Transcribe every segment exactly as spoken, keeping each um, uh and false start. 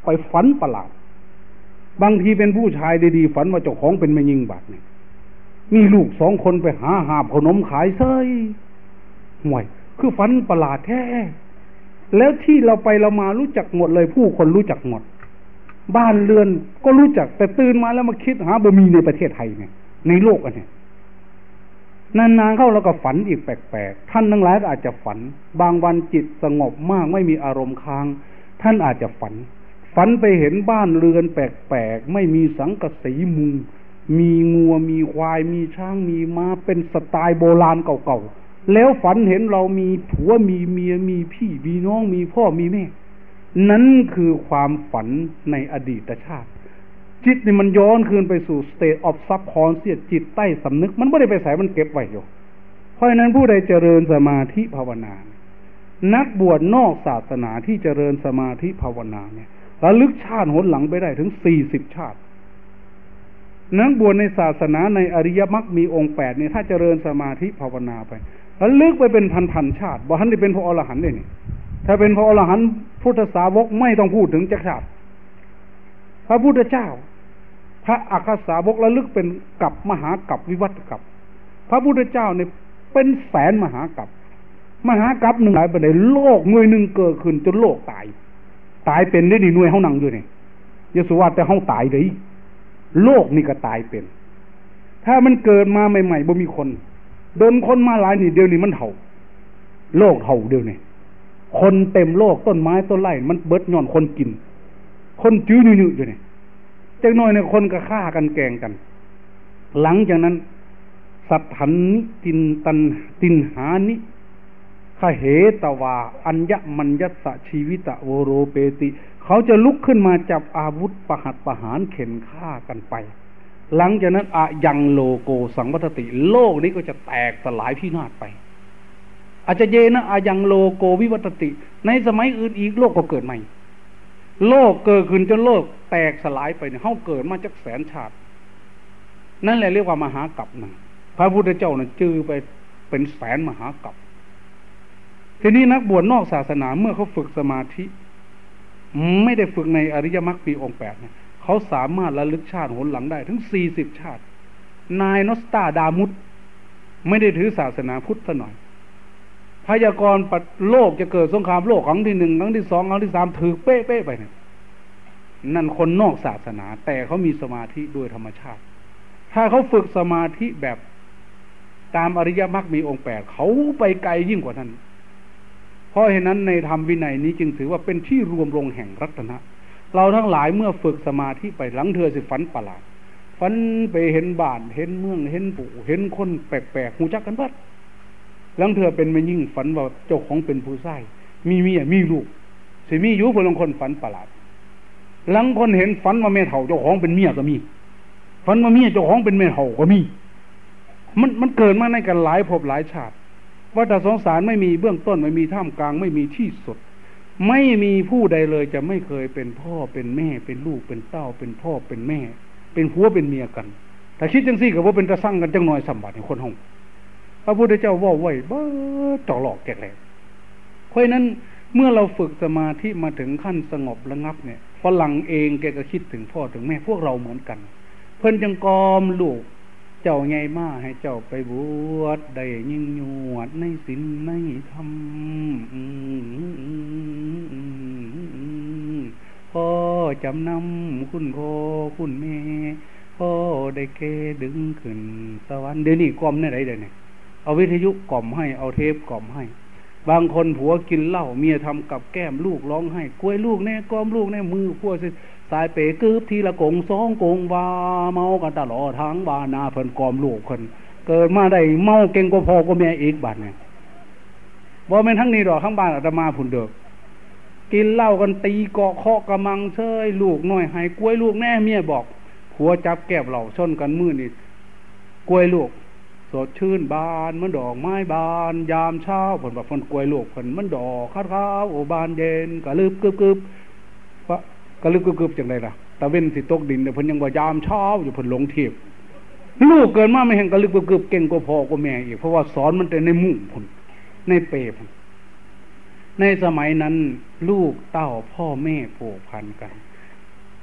ไปฝันประหลาดบางทีเป็นผู้ชายดีๆฝันว่าเจ้าของเป็นแม่ยิงบาดเนี่ยมีลูกสองคนไปหาหาขนมขายเซ้ยห่วยคือฝันประหลาดแท้แล้วที่เราไปเรามารู้จักหมดเลยผู้คนรู้จักหมดบ้านเรือนก็รู้จักแต่ตื่นมาแล้วมาคิดหาบ่มีในประเทศไทยเนี่ยในโลกอันนี้นานๆเข้าเราก็ฝันอีกแปลกๆท่านทั้งหลายก็อาจจะฝันบางวันจิตสงบมากไม่มีอารมณ์ค้างท่านอาจจะฝันฝันไปเห็นบ้านเรือนแปลกๆไม่มีสังกะสีมุงมีงัวมีควายมีช้างมีม้าเป็นสไตล์โบราณเก่าๆแล้วฝันเห็นเรามีผัวมีเมียมีพี่มีน้องมีพ่อมีแม่นั้นคือความฝันในอดีตชาติจิตนี่มันย้อนคืนไปสู่ state of subconscious จิตใต้สำนึกมันไม่ได้ไปใส่มันเก็บไว้อยู่เพราะฉะนั้นผู้ใดเจริญสมาธิภาวนานักบวชนอกศาสนาที่เจริญสมาธิภาวนาเนี่ยระลึกชาติหนหลังไปได้ถึงสี่สิบชาตินักบวชในศาสนาในอริยมรรคมีองค์แปดเนี่ยถ้าเจริญสมาธิภาวนาไประลึกไปเป็นพันๆชาติบ่ทันได้เป็นพระอรหันต์เลยนี่ถ้าเป็นพระอรหันต์พุทธสาวกไม่ต้องพูดถึงจักรชาติพระพุทธเจ้าพระอัคคสาวกระลึกเป็นกัปมหากัปวิวัตกัปพระพุทธเจ้าเนี่ยเป็นแสนมหากัปมหากัปหนึ่งหลายไปในโลกหน่วยหนึ่งเกิดขึ้นจนโลกตายตายเป็นได้ดีหน่วยเฮานั่งอยู่นี่ยศวาแต่เฮาตายเด้โลกนี่ก็ตายเป็นถ้ามันเกิดมาใหม่ๆบ่มีคนโดนคนมาหลายนี่เดี๋ยวนี้มันเฒ่าโลกเฒ่าเดี๋ยวนี้คนเต็มโลกต้นไม้ต้นไร่มันเบิดย้อนคนกินคนจื้อหนึๆอยู่นี่จักหน่อยเนี่ยคนก็ฆ่ากันแกล้งกันหลังจากนั้นสัทธันนิตินตันตินหานิขเหตวาอัญญมัญญัสสะชีวิตะโวโรเปติเขาจะลุกขึ้นมาจับอาวุธประหัตประหารเข็นฆ่ากันไปหลังจากนั้นอะยังโลโกสังวัตติโลกนี้ก็จะแตกสลายพินาศไปอาจจะเยนะอะยังโลโกวิวัตติในสมัยอื่นอีกโลกก็เกิดใหม่โลกเกิดขึ้นจนโลกแตกสลายไปเนี่ยเฮาเกิดมาจากแสนชาตินั่นแหละเรียกว่ามหากัปนะพระพุทธเจ้าน่ะจื้อไปเป็นแสนมหากัปทีนี้นักบวชนอกศาสนาเมื่อเขาฝึกสมาธิไม่ได้ฝึกในอริยมรรคปีองค์แปดเนี่ยเขาสามารถระลึกชาติหนหลังได้ถึงสี่สิบชาตินายนอสตาดามุตไม่ได้ถือศาสนาพุทธซะหน่อยพยากรณ์ปัดโลกจะเกิดสงครามโลกครั้งที่หนึ่งครั้งที่สองครั้งที่สามถือเป๊ะๆไปเนี่ยนั่นคนนอกศาสนาแต่เขามีสมาธิด้วยธรรมชาติถ้าเขาฝึกสมาธิแบบตามอริยมรรคมีองค์แปดเขาไปไกลยิ่งกว่านั้นเพราะฉะนั้นในธรรมวินัยนี้จึงถือว่าเป็นที่รวมลงแห่งรัตนะเราทั้งหลายเมื่อฝึกสมาธิไปหลังเธอสิฝันประหลาดฝันไปเห็นบ้านเห็นเมืองเห็นปู่เห็นคนแปลกๆหูจักกันบัดหลังเธอเป็นแม่ยิ่งฝันว่าเจ้าของเป็นผู้ชายมีเมียมีลูกสิมีอยู่ผู้ลางคนฝันประหลาดหลังคนเห็นฝันว่าแม่เฒ่าเจ้าของเป็นเมียก็มีฝันว่าเมียเจ้าของเป็นแม่เฒ่าก็มีมันมันเกิดมาในกันหลายภพหลายชาติวัฏสงสารไม่มีเบื้องต้นไม่มีท่ามกลางไม่มีที่สุดไม่มีผู้ใดเลยจะไม่เคยเป็นพ่อเป็นแม่เป็นลูกเป็นเต้าเป็นพ่อเป็นแม่เป็นผัวเป็นเมียกันถ้าคิดจังซี่ก็บ่เป็นตะสั่งกันจังหน่อยสัมบัติคนห้องพระพุทธเจ้าว่าไว้บ่จ่อหลอกแกแหลกเพราะฉะนั้นเมื่อเราฝึกสมาธิมาถึงขั้นสงบระงับเนี่ยฝรั่งเองแกก็คิดถึงพ่อถึงแม่พวกเราเหมือนกันเพิ่นจังกอมลูกเจ้าใหญ่มาให้เจ้าไปบวชได้ยิ่งยวดในศีลในธรรมพ่อจำนำคุณพ่อคุณแม่พ่อได้เกดึงขึ้นสวรรค์เดี๋ยวนี้กล่อมในไหนเดี๋ยวนี้เอาวิทยุกล่อมให้เอาเทปกล่อมให้บางคนผัวกินเหล้าเมียทำกับแก้มลูกร้องให้กล้วยลูกแน่กล่อมลูกแน่มือขั้วสิสายเป๋กึบทีละกงสองกงว่าเมากันตลอดทั้งบ้านนาเพิ่นกล่อมลูกเพิ่นเกิดมาได้เมาเก่งกว่าพ่อกว่าแม่อีกบัดเนี่ยบ่แม่นทั้งนี้ดอกทั้งบ้านอาตมาพุ่นเด้อกินเหล้ากันตีเกาะเคาะกระมังเชยลูกน้อยให้กล้วยลูกแน่เมียบอกผัวจับแก้วเหล้าชนกันมื้อนี่กล้วยลูกสดชื่นบานเหมือนดอกไม้บานยามเช้าเพิ่นว่าเพิ่นกล้วยลูกเพิ่นมันดอกขาวๆโอบานเย็นกะลึบกึบๆว่ากะลึบกึบๆจังได๋ล่ะตะเว้นสิตกดินเนี่ยเพิ่นยังว่ายามเช้าอยู่เพิ่นหลงเทียบลูกเกิดมาไม่แห่งกะลึบกึบๆเก่งกว่าพ่อกว่าแม่อีกเพราะว่าสอนมันแต่ในมุ้งพุ่นในเปรพุ่นในสมัยนั้นลูกเต้าพ่อแม่ผูกพันกัน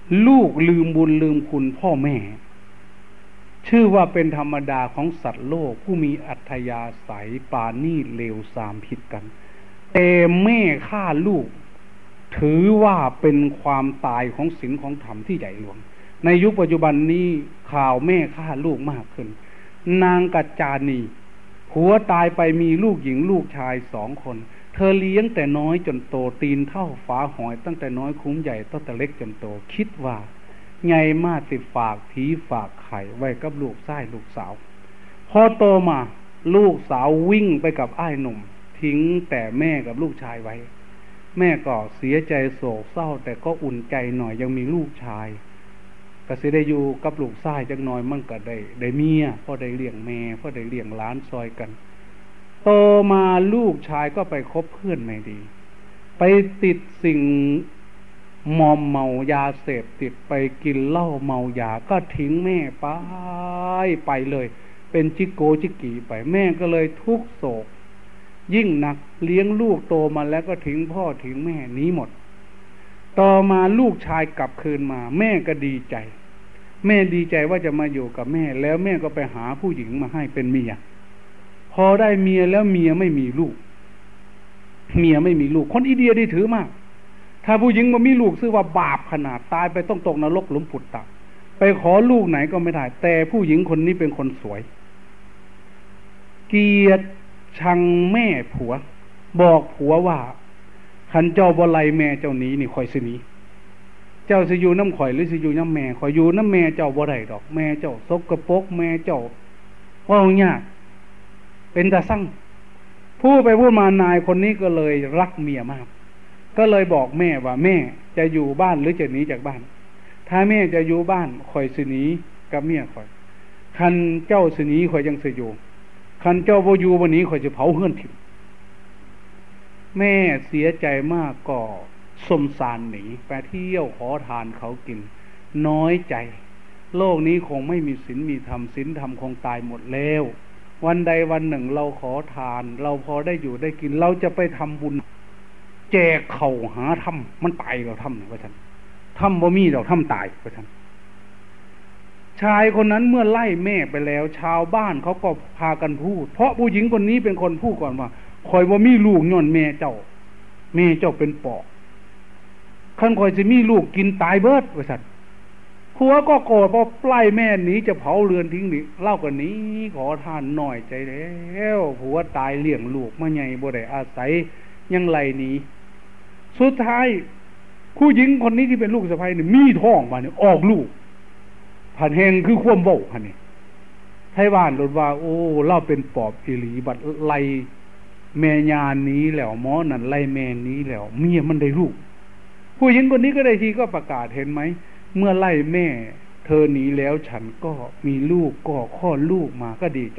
ลูกลืมบุญลืมคุณพ่อแม่ชื่อว่าเป็นธรรมดาของสัตว์โลกผู้มีอัธยาศัยปราณีตเลวทรามผิดกันแต่แม่ฆ่าลูกถือว่าเป็นความตายของศีลของธรรมที่ใหญ่หลวงในยุคปัจจุบันนี้ข่าวแม่ฆ่าลูกมากขึ้นนางกัจจานีผัวตายไปมีลูกหญิงลูกชายสองคนเธอเลี้ยงแต่น้อยจนโตตีนเท่าฝาหอยตั้งแต่น้อยคุ้มใหญ่ตั้งแต่เล็กจนโตคิดว่าไงมาติฝากผีฝากไข่ไว้กับลูกชายลูกสาวพอโตมาลูกสาววิ่งไปกับอ้ายหนุ่มทิ้งแต่แม่กับลูกชายไว้แม่ก็เสียใจโศกเศร้าแต่ก็อุ่นใจหน่อยยังมีลูกชายก็สิได้อยู่กับลูกชายจักหน่อยมันก็ได้ได้เมียพอได้เลี้ยงแม่พอได้เลี้ยงหลานซอยกันโตมาลูกชายก็ไปคบเพื่อนไม่ดีไปติดสิ่งมอมเมายาเสพติดไปกินเหล้าเมายาก็ทิ้งแม่ไปไปเลยเป็นจิโกจิกีไปแม่ก็เลยทุกข์โศกยิ่งหนักเลี้ยงลูกโตมาแล้วก็ทิ้งพ่อทิ้งแม่หนีหมดต่อมาลูกชายกลับคืนมาแม่ก็ดีใจแม่ดีใจว่าจะมาอยู่กับแม่แล้วแม่ก็ไปหาผู้หญิงมาให้เป็นเมียพอได้เมียแล้วเมียไม่มีลูกเมียไม่มีลูกคนอินเดียได้ถือมากถ้าผู้หญิงมามีลูกซื่อว่าบาปขนาดตายไปต้องตกนรกหลุมผุดตับไปขอลูกไหนก็ไม่ได้แต่ผู้หญิงคนนี้เป็นคนสวยเกลียดชังแม่ผัวบอกผัวว่าขันเจ้าบ่ไลแม่เจ้านี้นี่คอยสิหนีเจ้าสิอยู่น้ำข่อยหรือสิอยู่น้ำแม่ข่อยอยู่น้ำแม่เจ้าบ่ได้ดอกแม่เจ้าสกปรกแม่เจ้าว่ายากเป็นตาสั่งพูดไปพูดมานายคนนี้ก็เลยรักเมียมากก็เลยบอกแม่ว่าแม่จะอยู่บ้านหรือจะหนีจากบ้านถ้าแม่จะอยู่บ้านข่อยสิหนีกับเมียข่อยคันเจ้าสิหนีข่อยยังสิอยู่คันเจ้าบ่อยู่วันนี้ข่อยจะเผาเฮือนถิ่มแม่เสียใจมากก็สมสารหนีไปเที่ยวขอทานเขากินน้อยใจโลกนี้คงไม่มีศีลมีธรรมศีลธรรมคงตายหมดแล้ววันใดวันหนึ่งเราขอทานเราพอได้อยู่ได้กินเราจะไปทำบุญแจกเข่าหาทำมันตายเราทำเนี่ยว่าฉันทำบ่มีเราทำตายว่าฉันชายคนนั้นเมื่อไล่แม่ไปแล้วชาวบ้านเขาก็พากันพูดเพราะผู้หญิงคนนี้เป็นคนพูดก่อนว่าคอยว่ามีลูกย้อนแม่เจ้าแม่เจ้าเป็นปอบคันคอยจะมีลูกกินตายเบิดว่าฉันผัวก็โกรธเพราะไล่แม่หนีจะเผาเรือนทิ้งนี่เล่ากันนี้ขอทานหน่อยใจแล้วผัวตายเลี้ยงลูกมาใหญ่บ่ได้อาศัยยังไล่หนีสุดท้ายผู้หญิงคนนี้ที่เป็นลูกสะใภ้นี่มีท้องมาเนี่ยออกลูกผ่านแหงคือความเบ้าพันนี่ไทบ้านรถว่าโอ้เล่าเป็นปอบอีหลีบัดไล่แม่ยานี้แล้วหมอนั่นไล่แม่นี้แล้วเมียมันได้ลูกผู้หญิงคนนี้ก็ได้ทีก็ประกาศเห็นไหมเมื่อไล่แม่เธอหนีแล้วฉันก็มีลูกก็คลอดลูกมาก็ดีใจ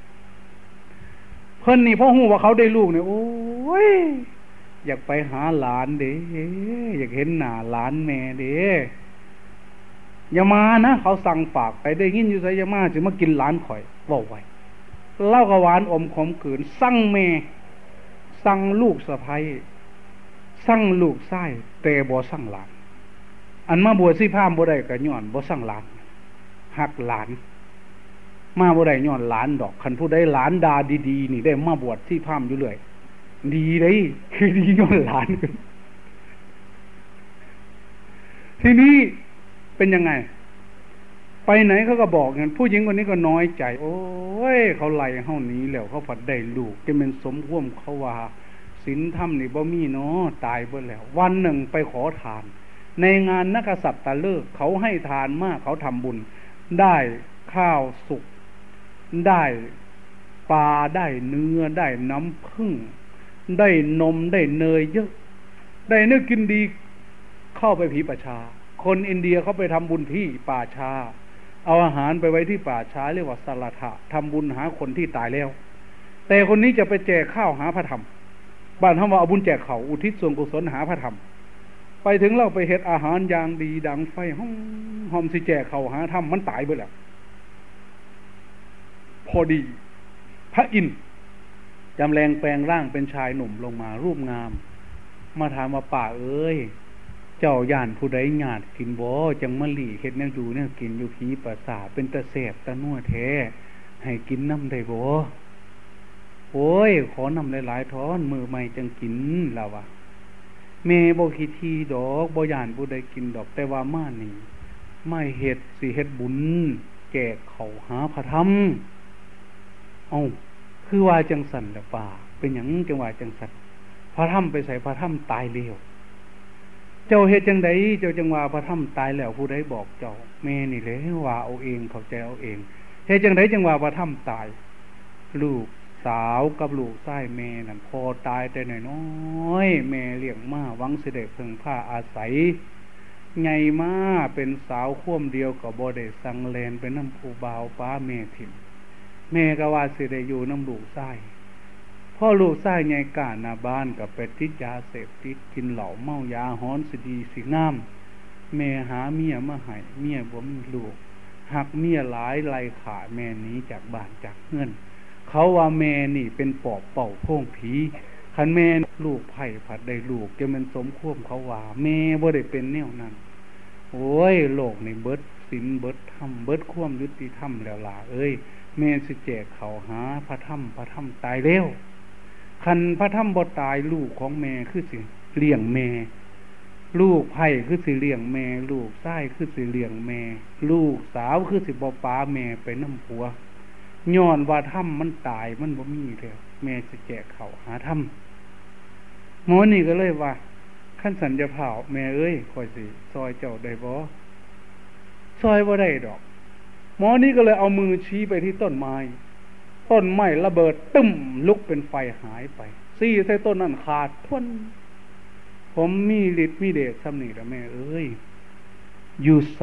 เพิ่นนี่พ่อหูว่าเขาได้ลูกเนี่ยโอ้ยอยากไปหาหลานเด้อยากเห็นหน้าหลานแม่เด้อย่ามานะเขาสั่งฝากไปได้ยินอยู่ไสอย่ามาจะมากินหลานข่อยบอกไว้เล่ากระหวานอมขมขืนสั่งแม่สั่งลูกสะใภ้สั่งลูกไส้แต่บ่สั่งหลานอันมาบวชสิพามบ่ได้ก็ย้อนบ่สั่งหลานหักหลานมาบ่ได้ย้อนหลานดอกคันผู้ใดหลานดาดีๆนี่ได้มาบวชสิพามอยู่เรื่อยดีได้คือดีย้อนหลานทีนี้เป็นยังไงไปไหนเขาก็บอกงั้นผู้หญิงคนนี้ก็น้อยใจโอ้ยเขาไล่เฮาหนีแล้วเขาผัดได้ลูกจะเป็นสมความเขาว่าศีลธรรมนี่บ่มีเนาะตายเบิดแล้ววันหนึ่งไปขอทานในงานนักษัตริย์ตะเลิกเขาให้ทานมากเขาทำบุญได้ข้าวสุกได้ปลาได้เนื้อได้น้ำผึ้งได้นมได้เนยเยอะได้เนื้อกินดีเข้าไปผีป่าช้าคนอินเดียเขาไปทำบุญที่ป่าช้าเอาอาหารไปไว้ที่ป่าช้าเรียกว่าสลัทะทำบุญหาคนที่ตายแล้วแต่คนนี้จะไปแจกข้าวหาพระธรรมบ้านเขาว่าเอาบุญแจกเขาอุทิศส่วนกุศลหาพระธรรมไปถึงเราไปเฮ็ดอาหารอย่างดีดังไฟห้องหอมสิแจกเขาหาธรรมมันตายไปแล้วพอดีพระอินทร์จำแรงแปลงร่างเป็นชายหนุ่มลงมารูปงามมาถามว่าป่าเอ้ยเจ้าย่านผู้ใดญาติกินบ่จังมะลิเฮ็ดแนวอยู่แนวกินอยู่ผีประสาทเป็นตะแสบตะนัวแท้ให้กินน้ำได้บ่โอ้ยขอน้ำหลายๆท้อนมือใหม่จังกินล่ะวะแม่บ่ขี้ทีดอกบ่ย่านผู้ใดกินดอกแต่ว่ามานี่ไม่เฮ็ดสิเฮ็ดบุญแจกเขาหาพระธรรมเอ้าคือว่าจังสั่นล่ะป่าเป็นหยังจังว่าจังสั่นพระธรรมไปใส่พระธรรมตายแล้วเจ้าเฮ็ดจังไดเจ้าจังว่าพระธรรมตายแล้วผู้ใดบอกเจ้าแม่นี่แหละว่าเอาเองเข้าใจเอาเองเฮ็ดจังไดจังว่าพระธรรมตายลูกสาวกับลูกชายแม่นั่นพอตายแต่น้อยๆแม่เลี้ยงมาหวังสิได้พึ่งพาอาศัยใหญ่มาเป็นสาวข่วมเดียวก็บ่ได้สังแลนไปนำผู้บ่าวป้าแม่ถิ่มแม่ก็ว่าสิได้อยู่นำลูกชายพ่อลูกชายใหญ่กล้าหน้าบ้านก็ไปติดยาเสพติดกินเหล้าเมายาฮ้อนสิดีสิงามแม่หาเมียมาให้เมียบ่มีลูกหักเมียหลายไล่ขาแม่หนีจากบ้านจากเฮือนเขาว่าแม่นี่เป็นปอบเป่าโพ่งผีคันแม่ลูกไผ่ผัดได้ลูกจะมันสมควบเขาว่าแม่บ่ได้เป็นแนวนั้นโอ้ยโลกนี่เบิดศีลเบิดธรรมเบิดความยุติธรรมแล้วล่ะเอ้ยแม่สิแจกเขาหาพระธรรมพระธรรมตายแล้วคันพระธรรมบ่ตายลูกของแม่คือสิเลี้ยงแม่ลูกไผ่คือสิเลี้ยงแม่ลูกชายคือสิเลี้ยงแม่ลูกสาวคือสิบ่ป้าแม่ไปนำผัวย้อนว่าธรรมมันตายมันบ่มีแล้วแม่สิแจกเขาหาธรรมหมอนี่ก็เลยว่าขั้นสัญญาเผาแม่เอ้ยคอยสิซอยเจ้าได้บ่ซอยบ่ได้ดอกหมอนี่ก็เลยเอามือชี้ไปที่ต้นไม้ต้นไม้ระเบิดตึ้มลุกเป็นไฟหายไปซี่ใส่ต้นนั้นขาดทวนผมมีฤทธิ์มีเดชซ้ำนี่ล่ะแม่เอ้ยอยู่ใส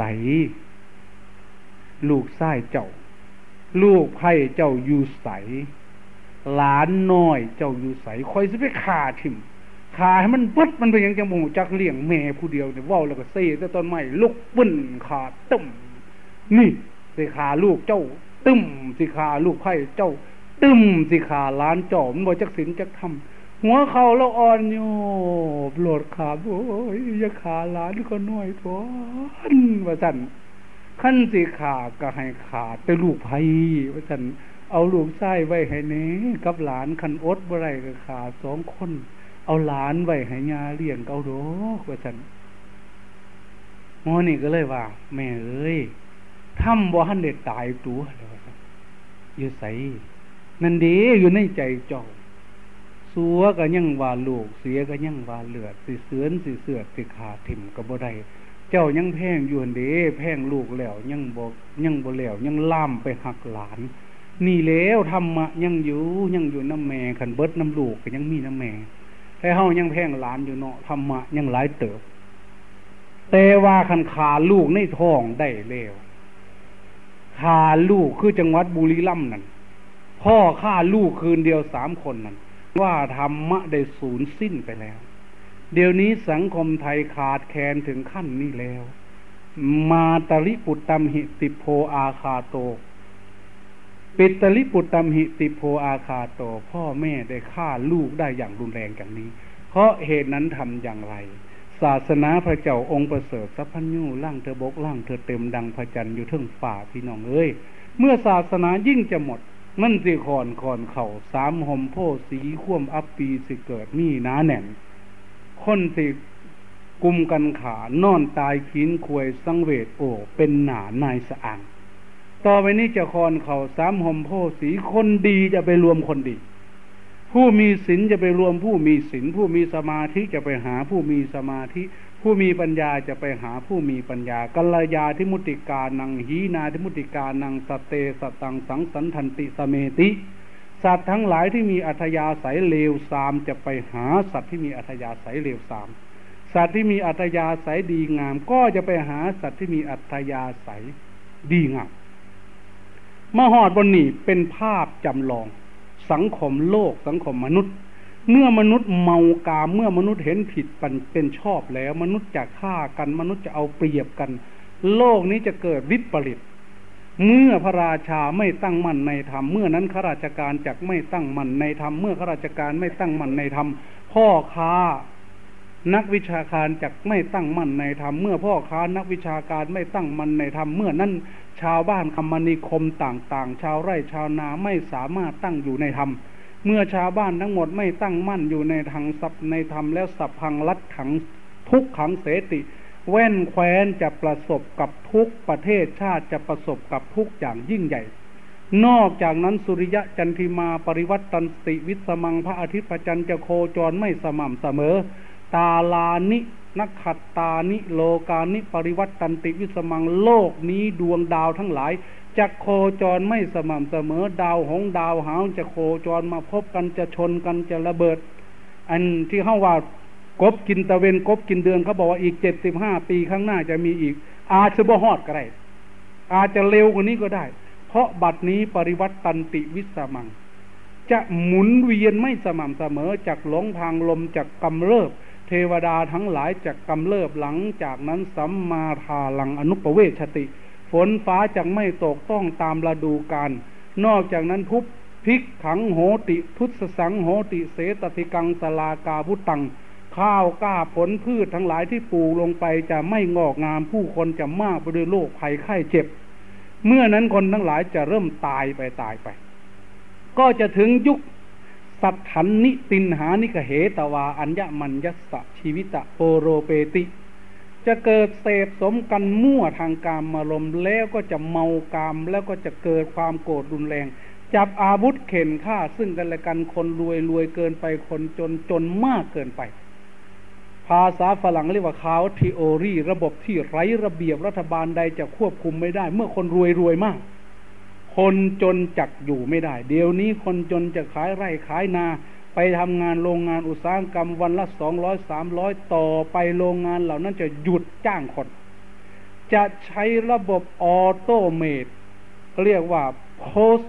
ลูกชายเจ้าลูกไผ่เจ้าอยู่ใสหลานน้อยเจ้าอยู่ใสคอยสิไปฆ่าทิ่มฆ่าให้มันเบิดมันเป็นหยังจังบ่ฮู้จักเลี้ยงแม่ผู้เดียวเนี่ยเว้าแล้วก็เซ่แต่ต้นไม้ลุกปึ้นขาดตึ้มนี่สิฆ่าลูกเจ้าตึ้มสิฆ่าลูกไผ่เจ้าตึ้มสิฆ่าหลานเจ้ามันบ่จักศีลจักธรรมหัวเข่าแล้วอ่อนโยบโลดขาโอ้ยอย่าฆ่าหลานก็น้อยทนว่าซั่นขั้นสิขาก็ให้ขาดแต่ลูกไผ่ว่าฉันเอาลูกชายไว้ให้เน้กับหลานคันอดบ่ไรก็ขาดสองคนเอาหลานไว้ให้ยาเลี้ยงเกาดอกว่าฉันหมอนี่ก็เลยว่าแม่เอ้ยทำบ่ทันได้ตายตัวแล้วอยู่ใสนั่นเด้อยู่ในใจเจ้าสัวก็ยังว่าลูกเสียก็ยังว่าเลือดสิเสือนสิเสือดสิขาดถิ่มก็บ่ได้เจ้ายังแพงอยู่หั่นเด้แพงลูกแล้วยังบ่ยังบ่แล้วยังล่ามไปหักหลานนี่แล้วธรรมะยังอยู่ยังอยู่น้ำแม่คันเบิดน้ำลูกก็ยังมีน้ำแม่แต่เฮายังแพงหลานอยู่เนาะธรรมะยังหลายเติบแต่ว่าคันขาลูกในท้องได้แล้วขาลูกคือจังหวัดบุรีรัมย์นั่นพ่อฆ่าลูกคืนเดียวสามคนนั่นว่าธรรมะได้สูญสิ้นไปแล้วเดี๋ยวนี้สังคมไทยขาดแคลนถึงขั้นนี้แล้วมาตริปุตตัมหิติโพอาคาโตปิตริปุตตัมหิติโพอาคาโตพ่อแม่ได้ฆ่าลูกได้อย่างรุนแรงอย่างนี้เพราะเหตุนั้นทำอย่างไรศาสนาพระเจ้าองค์ประเสริฐสัพพัญญูล่างเธอบกล่างเธอเต็มดังพระจันทร์อยู่เทิงฝ่าพี่น้องเอ้ยเมื่อศาสนายิ่งจะหมดมันสิคอนคอนเข่าสามห่มโพสีข่วมอัปปีสิเกิดมีหนาแน่นคนสิกุมกันขานอนตายขีนควยสังเวชโอเป็นหนานายสะอ่างต่อไปนี้จะคอนเข่าสามห่มโพสีคนดีจะไปรวมคนดีผู้มีศีลจะไปรวมผู้มีศีลผู้มีสมาธิจะไปหาผู้มีสมาธิผู้มีปัญญาจะไปหาผู้มีปัญญากัลยาธิมุติกานังหีนาธิมุติกานังสเตสตังสังสันทันติสเมติสัตว์ทั้งหลายที่มีอัธยาศัยเลวทรามจะไปหาสัตว์ที่มีอัธยาศัยเลวทรามสัตว์ที่มีอัธยาศัยดีงามก็จะไปหาสัตว์ที่มีอัธยาศัยดีงามมหอดบนนี้เป็นภาพจำลองสังคมโลกสังคมมนุษย์เมื่อมนุษย์เมากามเมื่อมนุษย์เห็นผิดเป็นชอบแล้วมนุษย์จะฆ่ากันมนุษย์จะเอาเปรียบกันโลกนี้จะเกิดวิปริตเมื่อพระราชาไม่ตั้งมั่นในธรรมเมื่อนั้นข้าราชการจักไม่ตั้งมั่นในธรรมเมื่อข้าราชการไม่ตั้งมั่นในธรรมพ่อค้านักวิชาการจักไม่ตั้งมั่นในธรรมเมื่อพ่อค้านักวิชาการไม่ตั้งมั่นในธรรมเมื่อนั้นชาวบ้านคมนาคมต่างๆชาวไร่ชาวนาไม่สามารถตั้งอยู่ในธรรมเมื่อชาวบ้านทั้งหมดไม่ตั้งมั่นอยู่ในทางสัพในธรรมแล้วสัพพังลัดขังทุกขังเสติแว่นแคว้นจะประสบกับทุกประเทศชาติจะประสบกับทุกอย่างยิ่งใหญ่นอกจากนั้นสุริยะจันทิมาปริวัตตันติวิสมังพระอาทิตย์พระจันทร์จะโคจรไม่สม่ำเสมอตาลานินักขัตตานิโลกานิปริวัตตันติวิสมังโลกนี้ดวงดาวทั้งหลายจะโคจรไม่สม่ำเสมอดาวหงดาวหาวจะโคจรมาพบกันจะชนกันจะระเบิดอันที่เขาว่ากบกินตะเวนกบกินเดือนเขาบอกว่าอีกเจ็ดสิบห้าปีข้างหน้าจะมีอีกอาจจะบ่ฮอดก็ได้อาจจะเร็วกว่านี้ก็ได้เพราะบัดนี้ปริวัตตันติวิสมังจะหมุนเวียนไม่สม่ำเสมอจากหลงทางลมจากกำเริบเทวดาทั้งหลายจากกำเริบหลังจากนั้นสัมมาทาลังอนุปเวชติฝนฟ้าจะไม่ตกต้องตามฤดูกาลนอกจากนั้นทุบพิกขังโหติทุตสังโหติเสตติกังสลากาวุตังข้าวกล้าผลพืชทั้งหลายที่ปลูกลงไปจะไม่งอกงามผู้คนจะมากไปด้วยโรคภัยไข้เจ็บเมื่อนั้นคนทั้งหลายจะเริ่มตายไปตายไปก็จะถึงยุคสัทถันนิตินหานิกเหตวาอัญญมัญญัสสะชีวิตะโปโรเปติจะเกิดเสพสมกันมั่วทางกามารมณ์แล้วก็จะเมากามแล้วก็จะเกิดความโกรธรุนแรงจับอาวุธเข็นฆ่าซึ่งกันและกันคนรวยรวยเกินไปคนจนจนมากเกินไปภาษาฝรั่งเรียกว่าคาวทีโอรีระบบที่ไร้ระเบียบรัฐบาลใดจะควบคุมไม่ได้เมื่อคนรวยรวยมากคนจนจักอยู่ไม่ได้เดี๋ยวนี้คนจนจะขายไร่ขายนาไปทำงานโรงงานอุตสาหกรรมวันละสองร้อยสามร้อยต่อไปโรงงานเหล่านั้นจะหยุดจ้างคนจะใช้ระบบออโตเมตเรียกว่า post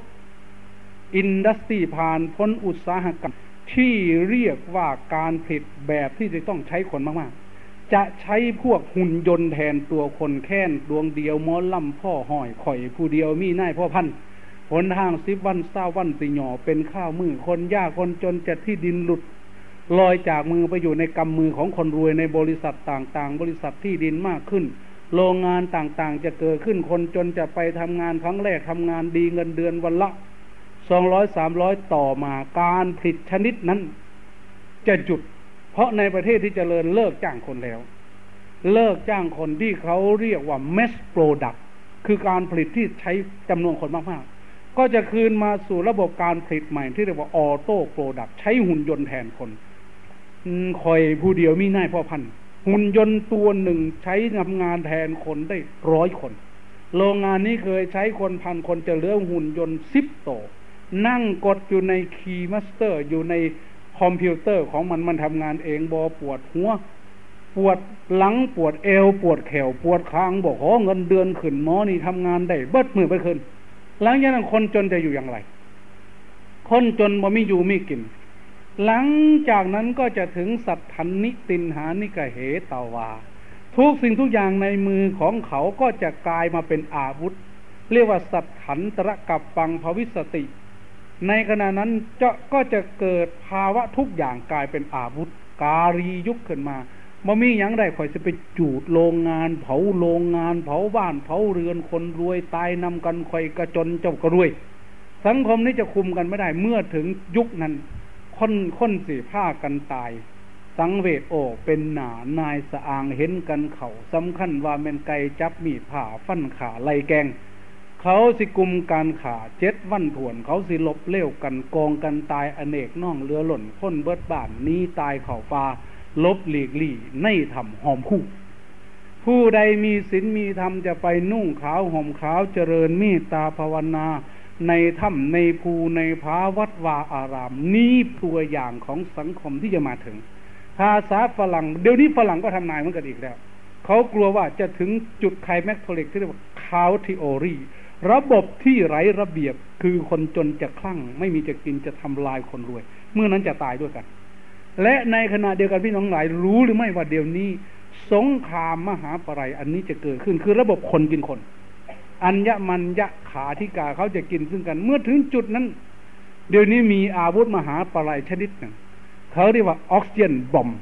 industry ผ่านพ้นอุตสาหกรรมที่เรียกว่าการผลิตแบบที่จะต้องใช้คนมากๆจะใช้พวกหุ่นยนต์แทนตัวคนแค่นดวงเดียวหมอลำพ่อห้อยข่อยผู้เดียวมีนายพ่อพันหนทางสิบวันเศร้าวันสิหย่อเป็นข้าวมือคนยากคนจนจะที่ดินหลุดลอยจากมือไปอยู่ในกำมือของคนรวยในบริษัทต่างๆบริษัทที่ดินมากขึ้นโรงงานต่างๆจะเกิดขึ้นคนจนจะไปทำงานครั้งแรกทำงานดีเงินเดือนวันละสองร้อยสามร้อยต่อมาการผลิตชนิดนั้นจะหยุดเพราะในประเทศที่เจริญเลิกจ้างคนแล้วเลิกจ้างคนที่เขาเรียกว่า mass product คือการผลิตที่ใช้จำนวนคนมากๆก็จะคืนมาสู่ระบบการผลิตใหม่ที่เรียกว่าออโต้โปรดักต์ใช้หุ่นยนต์แทนคนคอยผู้เดียวมีนายพ่อพันหุ่นยนต์ตัวหนึ่งใช้ทำงานแทนคนได้ร้อยคนโรงงานนี้เคยใช้คนพันคนจะเหลือหุ่นยนต์สิบตัวนั่งกดอยู่ในคีย์มาสเตอร์อยู่ในคอมพิวเตอร์ของมันมันทำงานเองบอปวดหัวปวดหลังปวดเอวปวดแขวปวดคางบอกขอเงินเดือนขึ้นหมอนี่ทำงานได้เบิดมือไปขึ้นหลังจากนั้นคนจนจะอยู่อย่างไรคนจนบ่มีอยู่มีกินหลังจากนั้นก็จะถึงสัทถันนิตินหานิกเหตวาทุกสิ่งทุกอย่างในมือของเขาก็จะกลายมาเป็นอาวุธเรียกว่าสัทถันตระกัปปังภวิสติในขณะนั้นจะก็จะเกิดภาวะทุกอย่างกลายเป็นอาวุธการียุคขึ้นมาบ่มีหยังได้ข่อยสิไปจูดโรงงานเผาโรงงานเผาบ้านเผาเรือนคนรวยตายนำกันข่อยกระจนเจ้าก็รวยสังคมนี้จะคุมกันไม่ได้เมื่อถึงยุคนั้นคนคนสิผ้ากันตายสังเวชโอเป็นหนานายสะอางเห็นกันเขาสำคัญว่าแม่นไก่จับมีดผ่าฟันขาไล่แกงเขาสิกุมการขาเจ็ดวันถ่วนเขาสิลบเลี้ยวกันกองกันตายอเนกน้องเรือหล่นพ้นเบิดบ้านนี้ตายเข่าปลาลบหลีกลี่ในธรรมหอมคู่ผู้ใดมีศีลมีธรรมจะไปนุ่งขาวห่มขาวเจริญเมตตาภาวนาในถ้ำในภูในผาวัดวาอารามนี้ตัวอย่างของสังคมที่จะมาถึงภาษาฝรั่งเดี๋ยวนี้ฝรั่งก็ทำนายเหมือนกันอีกแล้วเขากลัวว่าจะถึงจุดไคลแม็กซ์โพลิกที่เรียกว่าคาวทีโอรีระบบที่ไร้ระเบียบคือคนจนจะคลั่งไม่มีจะกินจะทำลายคนรวยเมื่อนั้นจะตายด้วยกันและในขณะเดียวกันพี่น้องหลายรู้หรือไม่ว่าเดี๋ยวนี้สงครามมหาปรัยอันนี้จะเกิดขึ้นคือระบบคนกินคนอัญญมัญญขาธิกาเขาจะกินซึ่งกันเมื่อถึงจุดนั้นเดี๋ยวนี้มีอาวุธมหาปรัยชนิดหนึ่งเขาเรียกว่าออกซิเจนบอม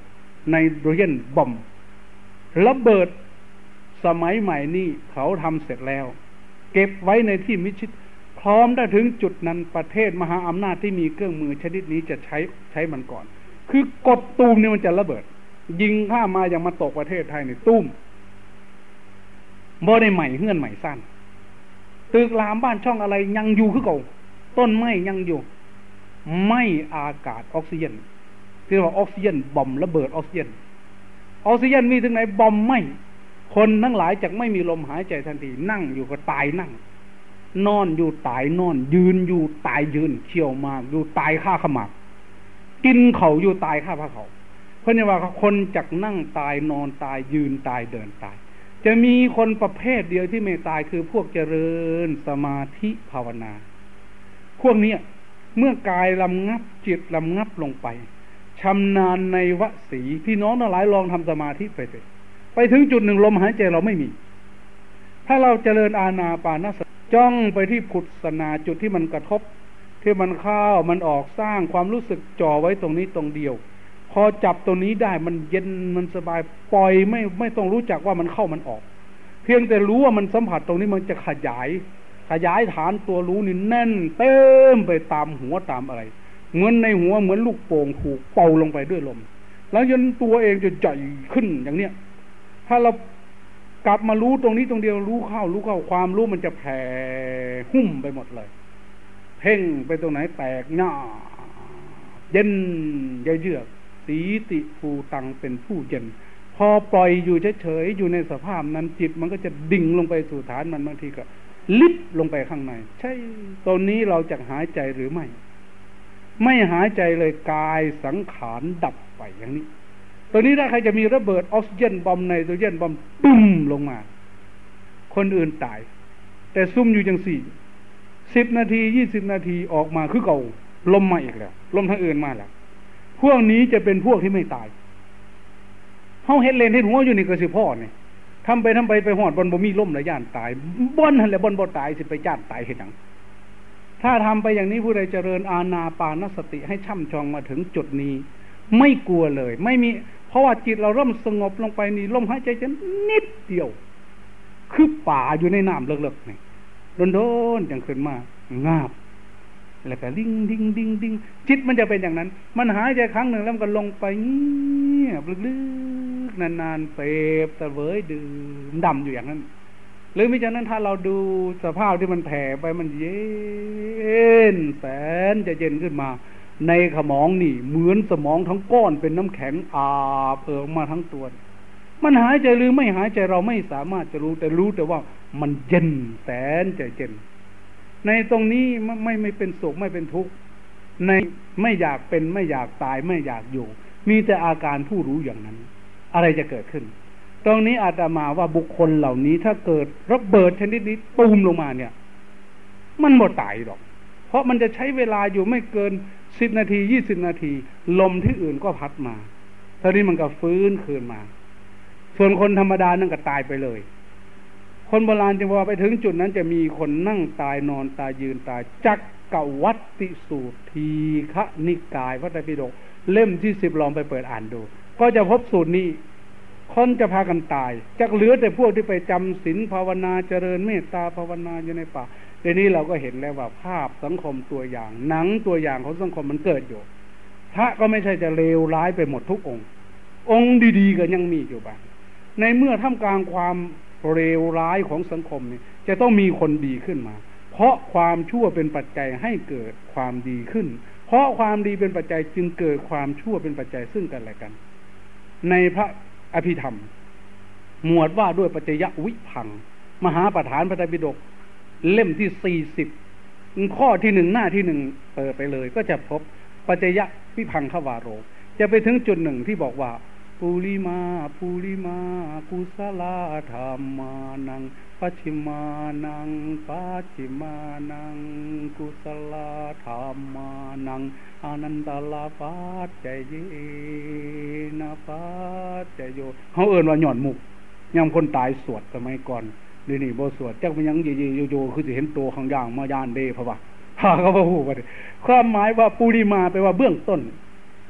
ไนโตรเจนบอมระเบิดสมัยใหม่นี่เขาทำเสร็จแล้วเก็บไว้ในที่มิดชิดพร้อมถ้าถึงจุดนั้นประเทศมหาอำนาจที่มีเครื่องมือชนิดนี้จะใช้ใช้มันก่อนคือกดตูมนี่มันจะระเบิดยิงข้ามาอย่างมาตกประเทศไทยนี่ตุ้มบ่ได้ใหม่เฮือนใหม่สั้นตึกรามบ้านช่องอะไรยังอยู่คือเก่าต้นไม้ยังอยู่ไม่อากาศออกซิเจนที่ว่าออกซิเจนบอมระเบิดออกซิเจนออกซิเจนมีถึงไหนบอมไม่คนทั้งหลายจากไม่มีลมหายใจทันทีนั่งอยู่ก็ตายนั่งนอนอยู่ตายนอนยืนอยู่ตายยืนเขี่ยวมากอยู่ตายข้าขมักกินเขาอยู่ตายข้าพระเขาเพราะนี่ว่าคนจากนั่งตายนอนตายยืนตายเดินตายจะมีคนประเภทเดียวที่ไม่ตายคือพวกเจริญสมาธิภาวนาพวกนี้เมื่อกายลำงับจิตลำงับลงไปชำนาญในวสีพี่น้องทั้งหลายลองทำสมาธิไปสิไปถึงจุดหนึ่งลมหายใจเราไม่มีถ้าเราเจริญอานาปานสติจ้องไปที่พุทธนาจุดที่มันกระทบที่มันเข้ามันออกสร้างความรู้สึกจ่อไว้ตรงนี้ตรงเดียวพอจับตรงนี้ได้มันเย็นมันสบายปล่อยไม่ไม่ต้องรู้จักว่ามันเข้ามันออกเพียงแต่รู้ว่ามันสัมผัสตรงนี้มันจะขยายขยายฐานตัวรู้นี่แน่นเต็มไปตามหัวตามอะไรเหมือนในหัวเหมือนลูกโป่งถูกเป่าลงไปด้วยลมแล้วจนตัวเองจะใหญ่ขึ้นอย่างเนี้ยถ้าเรากลับมารู้ตรงนี้ตรงเดียวรู้เข้ารู้เข้าความรู้มันจะแผ่หุ้มไปหมดเลยเพ่งไปตรงไหนแตกหน้าเย็นเยือกสีติภูตังเป็นผู้เย็นพอปล่อยอยู่เฉยๆอยู่ในสภาพนั้นจิตมันก็จะดิ่งลงไปสู่ฐานมันบางทีก็ลิบลงไปข้างในใช่ตอนนี้เราจะหายใจหรือไม่ไม่หายใจเลยกายสังขารดับไปอย่างนี้ตัวนี้ถ้าใครจะมีระเบิดออกซิเจนบอมไนโตรเจนบอมปุ้มลงมาคนอื่นตายแต่ซุ่มอยู่จังสี่สิบนาทียี่สิบนาทีออกมาคือเก่าลมมาอีกแล้วลมทางอื่นมาแล้วพวกนี้จะเป็นพวกที่ไม่ตายเฮาเฮ็ดเลนเฮ็ดหัวอยู่นี่ก็สิพ่อนี่ทำไปทำไปไปหอดบนบ่มีล่มและย่านตายบ่นหั่นแหละบ่นบ่ตายสิไปย่านตายเฮ็ดหยังถ้าทำไปอย่างนี้ผู้ใดเจริญอานาปานสติให้ช่ำชองมาถึงจุดนี้ไม่กลัวเลยไม่มีเพราะว่าจิตเราเริ่มสงบลงไปนี่ลมหายใจจะนิดเดียวคือป่าอยู่ในน้ำเลิกๆนี่โดนๆจังขึ้นมางาบแล้วก็ดิ้งดิ้งดิ้งดิ้งจิตมันจะเป็นอย่างนั้นมันหายใจครั้งหนึ่งแล้วมันก็ลงไปเงียบลึกๆนานๆเปรบตะเวยดื่มดำอยู่อย่างนั้นหรือมิฉะนั้นถ้าเราดูสภาพที่มันแผ่ไปมันเย็นแสนจะเย็นขึ้นมาในสมองนี่เหมือนสมองทั้งก้อนเป็นน้ำแข็งอาบเอิบมาทั้งตัวมันหายใจหรือไม่หายใจเราไม่สามารถจะรู้แต่รู้แต่ว่ามันเย็นแสนจะเย็นในตรงนี้ไม่ไม่เป็นโศกไม่เป็นทุกข์ในไม่อยากเป็นไม่อยากตายไม่อยากอยู่มีแต่อาการผู้รู้อย่างนั้นอะไรจะเกิดขึ้นตรงนี้อาตมาว่าบุคคลเหล่านี้ถ้าเกิดระเบิดชนิดนี้ตูมลงมาเนี่ยมันหมดตายหรอกเพราะมันจะใช้เวลาอยู่ไม่เกินสิบนาทียี่สิบนาทีลมที่อื่นก็พัดมาตอนนี้มันก็ฟื้นคืนมาส่วนคนธรรมดานั่นก็ตายไปเลยคนโบราณจึงว่าไปถึงจุดนั้นจะมีคนนั่งตายนอนตายยืนตายจักกวัตติสูตรทีฆนิกายพระไตรปิฎกเล่มที่สิบลองไปเปิดอ่านดูก็จะพบสูตรนี้คนจะพากันตายจักเหลือแต่พวกที่ไปจำศีลภาวนาเจริญเมตตาภาวนาอยู่ในป่าเดี๋ยวนี้เราก็เห็นแล้วว่าภาพสังคมตัวอย่างหนังตัวอย่างของสังคมมันเกิดอยู่พระก็ไม่ใช่จะเลวร้ายไปหมดทุกองค์องค์ดีๆก็ยังมีอยู่บ้างในเมื่อท่ามกลางความเลวร้ายของสังคมนี่จะต้องมีคนดีขึ้นมาเพราะความชั่วเป็นปัจจัยให้เกิดความดีขึ้นเพราะความดีเป็นปัจจัยจึงเกิดความชั่วเป็นปัจจัยซึ่งกันและกันในพระอภิธรรมหมวดว่าด้วยปัจจยวิภังมหาประธานพระไตรปิฎกเล่มที่สี่สิบข้อที่หนึ่งหน้าที่หนึ่งเปิดไปเลยก็จะพบปัจจยวิภังขวาโรจะไปถึงจุดหนึ่งที่บอกว่าปุริมาปุริมากุศลธรรมานังปัจฉิมานังปัจฉิมานังกุศลธรรมานังอนันตลาปัจจเยนะปัจจโยเขาเอิ้นว่าหย่อนมุกยามคนตายสวดสมัยก่อนเดี๋ยวนี้บ่สวดจักมันยังเยๆโยๆคือสิเห็นตัวข้างย่างมาย่านเด้เพราะว่าถ้าเขาบ่ฮู้ว่าความหมายว่าปุริมาแปลว่าเบื้องต้น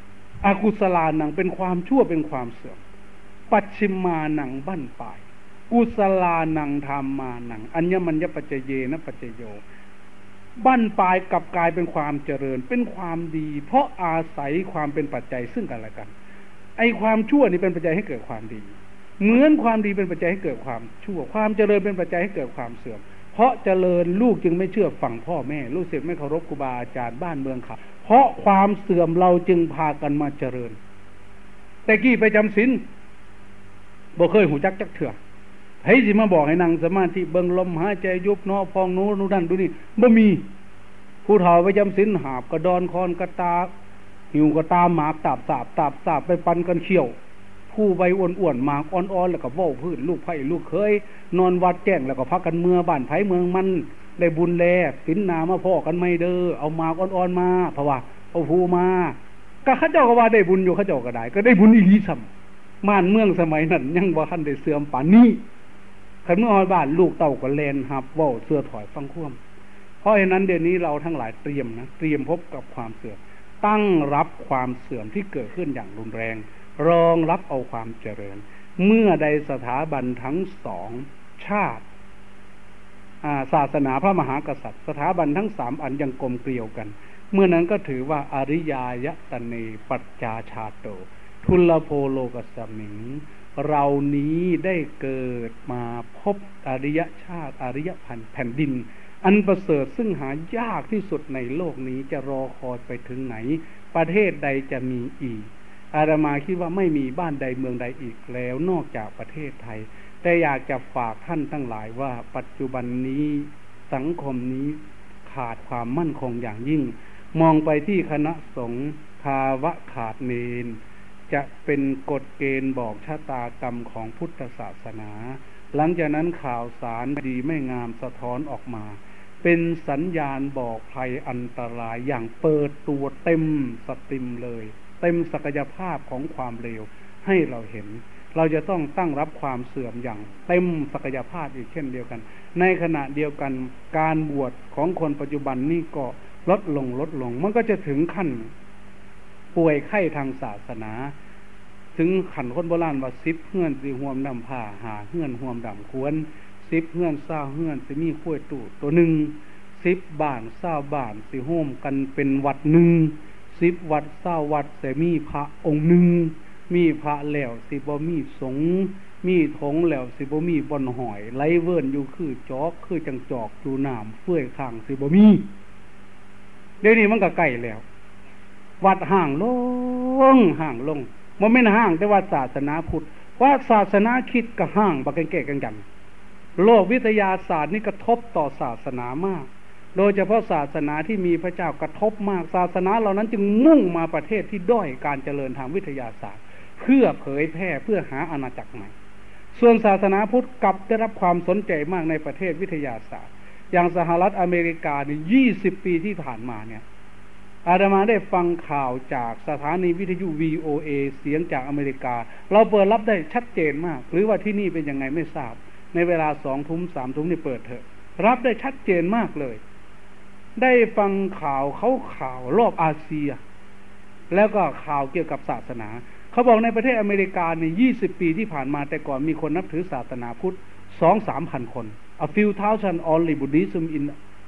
อกุศลานังเป็นความชั่วเป็นความเสื่อมปัจฉิมานังบั้นปลายกุศลานังธรรมานังอัญญมัญญปัจเจเยนะปัจเจโยบั้นปลายกลับกลายเป็นความเจริญเป็นความดีเพราะอาศัยความเป็นปัจจัยซึ่งกันและกันไอ้ความชั่วนี่เป็นปัจจัยให้เกิดความดีเหมือนความดีเป็นปัจจัยให้เกิดความชั่วความเจริญเป็นปัจจัยให้เกิดความเสื่อมเพราะเจริญลูกจึงไม่เชื่อฟังพ่อแม่ลูกศิษย์ไม่เคารพครูบาอาจารย์บ้านเมืองขาดเพราะความเสื่อมเราจึงพากันมาเจริญแต่กี้ไปจำศีลบ่เคยหูจักจักเถื่อให้สิมาบอกให้นั่งสมาธิเบิ่งลมหายใจยุบหนอพองโน้นนั่นดูนี่บ่มีผู้เฒ่าไปจำศีลหาบกระดอนคอนกระตาหิวกระตาหมากตาบสาบตาบสาบไปปันกันเขี้ยวผู้ใบอ้วนๆหมากอ่อนๆแล้วก็เว้าพื้นลูกไผ่ลูกเคยนอนวัดแจ้งแล้วก็พักกันเมื่อบ้านไผเมืองมันได้บุญแลศีลนามาพ่อกันไม่เด้อเอาหมากอ่อนๆมาเพราะว่าเอาผู้มาก็เขาเจ้าก็ว่าได้บุญอยู่เขาเจ้าก็ได้ก็ได้บุญอีหลีซ้ำบ้านเมืองสมัยนั้นยังบ่ทันได้เสื่อมปานนี้คันเมื่อฮอดบ้านลูกเต้าก็แลนหับเว้าเสื้อถอยฟังความเพราะฉะนั้นเดี๋ยวนี้เราทั้งหลายเตรียมนะเตรียมพบกับความเสื่อมตั้งรับความเสื่อมที่เกิดขึ้นอย่างรุนแรงรองรับเอาความเจริญเมื่อใดสถาบันทั้งสองชาติศาสนาพระมหากษัตริย์สถาบันทั้งสามอันยังกลมเกลียวกันเมื่อนั้นก็ถือว่าอริยายตเนปัจจาชาโตทุลโภโลกสมิงเรานี้ได้เกิดมาพบอริยชาติอริยพันธ์แผ่นดินอันประเสริฐซึ่งหายากที่สุดในโลกนี้จะรอคอยไปถึงไหนประเทศใดจะมีอีกอาตมาคิดว่าไม่มีบ้านใดเมืองใดอีกแล้วนอกจากประเทศไทยแต่อยากจะฝากท่านทั้งหลายว่าปัจจุบันนี้สังคมนี้ขาดความมั่นคงอย่างยิ่งมองไปที่คณะสงฆ์ภาวะขาดเนรจะเป็นกฎเกณฑ์บอกชะตากรรมของพุทธศาสนาหลังจากนั้นข่าวสารดีไม่งามสะท้อนออกมาเป็นสัญญาณบอกภัยอันตรายอย่างเปิดตัวเต็มสตรีมเลยเต็มศักยภาพของความเลวให้เราเห็นเราจะต้องตั้งรับความเสื่อมอย่างเต็มศักยภาพอีกเช่นเดียวกันในขณะเดียวกันการบวชของคนปัจจุบันนี่ก็ลดลงลดลงมันก็จะถึงขั้นป่วยไข้ทางศาสนาถึงขันคนโบราณว่าสิบเฮือนสิห่วมดำผ้าหาเฮือนห่วมดำควรสิบเฮือนเศร้าเฮือนสิมีข้วยตู่ตัวหนึ่งสิบบ้านเศร้าบ้านสิโฮมกันเป็นวัดหนึ่งสิบวัดเศร้าวัดแต่มีพระองค์หนึ่งมีพระแล้วสิบ่มีสงฆ์มีถงแล้วสิบ่มีบ่อนหอยไหลเวิ้นอยู่คือจอกคือจังจอกจูน้ำเฟื่อยข้างสิบ่มีเดี๋ยวนี้มันก็ใกล้แล้ววัดห่างลงห่างลงมันไม่ห่างแต่ว่าศาสนาพุทธว่าศาสนาคริสต์ก็ห่างบักแก่กันกันโลกวิทยาศาสตร์นี่กระทบต่อศาสนามากโดยเฉพาะศาสนาที่มีพระเจ้ากระทบมากศาสนาเหล่านั้นจึงมุ่งมาประเทศที่ด้อยการเจริญทางวิทยาศาสตร์เพื่อเผยแพร่เพื่อหาอาณาจักรใหม่ส่วนศาสนาพุทธกลับได้รับความสนใจมากในประเทศวิทยาศาสตร์อย่างสหรัฐอเมริกานี่ยี่สิบปีที่ผ่านมาเนี่ยอาตมาได้ฟังข่าวจากสถานีวิทยุ วี โอ เอ เสียงจากอเมริกาเราเปิดรับได้ชัดเจนมากหรือว่าที่นี่เป็นยังไงไม่ทราบในเวลาสองทุ่มสามทุ่มนี่เปิดเถอะรับได้ชัดเจนมากเลยได้ฟังข่าวเขาข่าวรอบอาเซียแล้วก็ข่าวเกี่ยวกับศาสนาเขาบอกในประเทศอเมริกาในยี่สิบปีที่ผ่านมาแต่ก่อนมีคนนับถือศาสนาพุทธ สองถึงสามพัน คน a few thousand only Buddhism in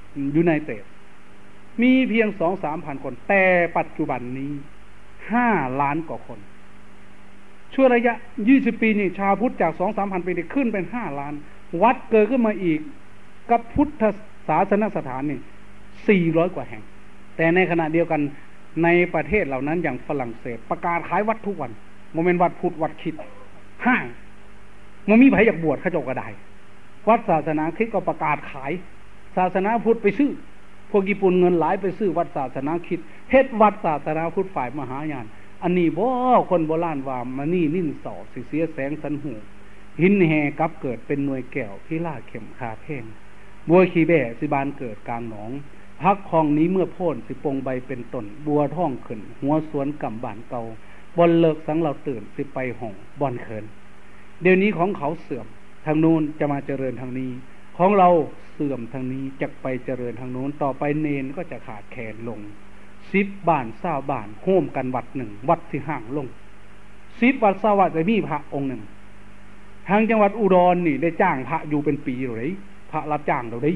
United มีเพียง สองถึงสามพัน คนแต่ปัจจุบันนี้ห้าล้านกว่าคนช่วงระยะยี่สิบปีนี่ชาวพุทธจาก สองถึงสามพัน ปีนี่ขึ้นเป็นห้าล้านวัดเกิดขึ้นมาอีกกับพุทธศาสนสถานนี่สี่ร้อยกว่าแห่งแต่ในขณะเดียวกันในประเทศเหล่านั้นอย่างฝรั่งเศสประกาศขายวัดทุกวันโมเมนต์วัดพุทธวัดคริสต์ห้างมันมีไผอยากบวชเขาเจ้าก็ได้วัดศาสนาคริสต์ก็ประกาศขายศาสนาพุทธไปซื้อพวกญี่ปุ่นเงินหลายไปซื้อวัดศาสนาคริสต์เฮ็ดวัดศาสนาพุทธฝ่ายมหายานอันนี้บ่คนโบราณว่ามานี่นิ่นสอสิเสียแสงสันหูหินแห่กับเกิดเป็นหน่วยแก้วพิราเข็มคาเพ่งบัวขี้แบ่สิบานเกิดกลางหนองพักคลองนี้เมื่อโพ่นสิปงใบเป็นต้นบัวท่องขึ้นหัวสวนกำบานเก่าบอนเลิกสังเราตื่นสิไปห่องบอนเขินเดี๋ยวนี้ของเขาเสื่อมทางนู้นจะมาเจริญทางนี้ของเราเสื่อมทางนี้จะไปเจริญทางนู้นต่อไปเนนก็จะขาดแคลนลงสิบบ้านเศร้าบ้านโฮมกันวัดหนึ่งวัดที่ห่างลงสิบวัดเศร้าวัดจะมีพระองค์หนึ่งทางจังหวัดอุดรนี่ได้จ้างพระอยู่เป็นปีเลยพระรับจ้างเราได้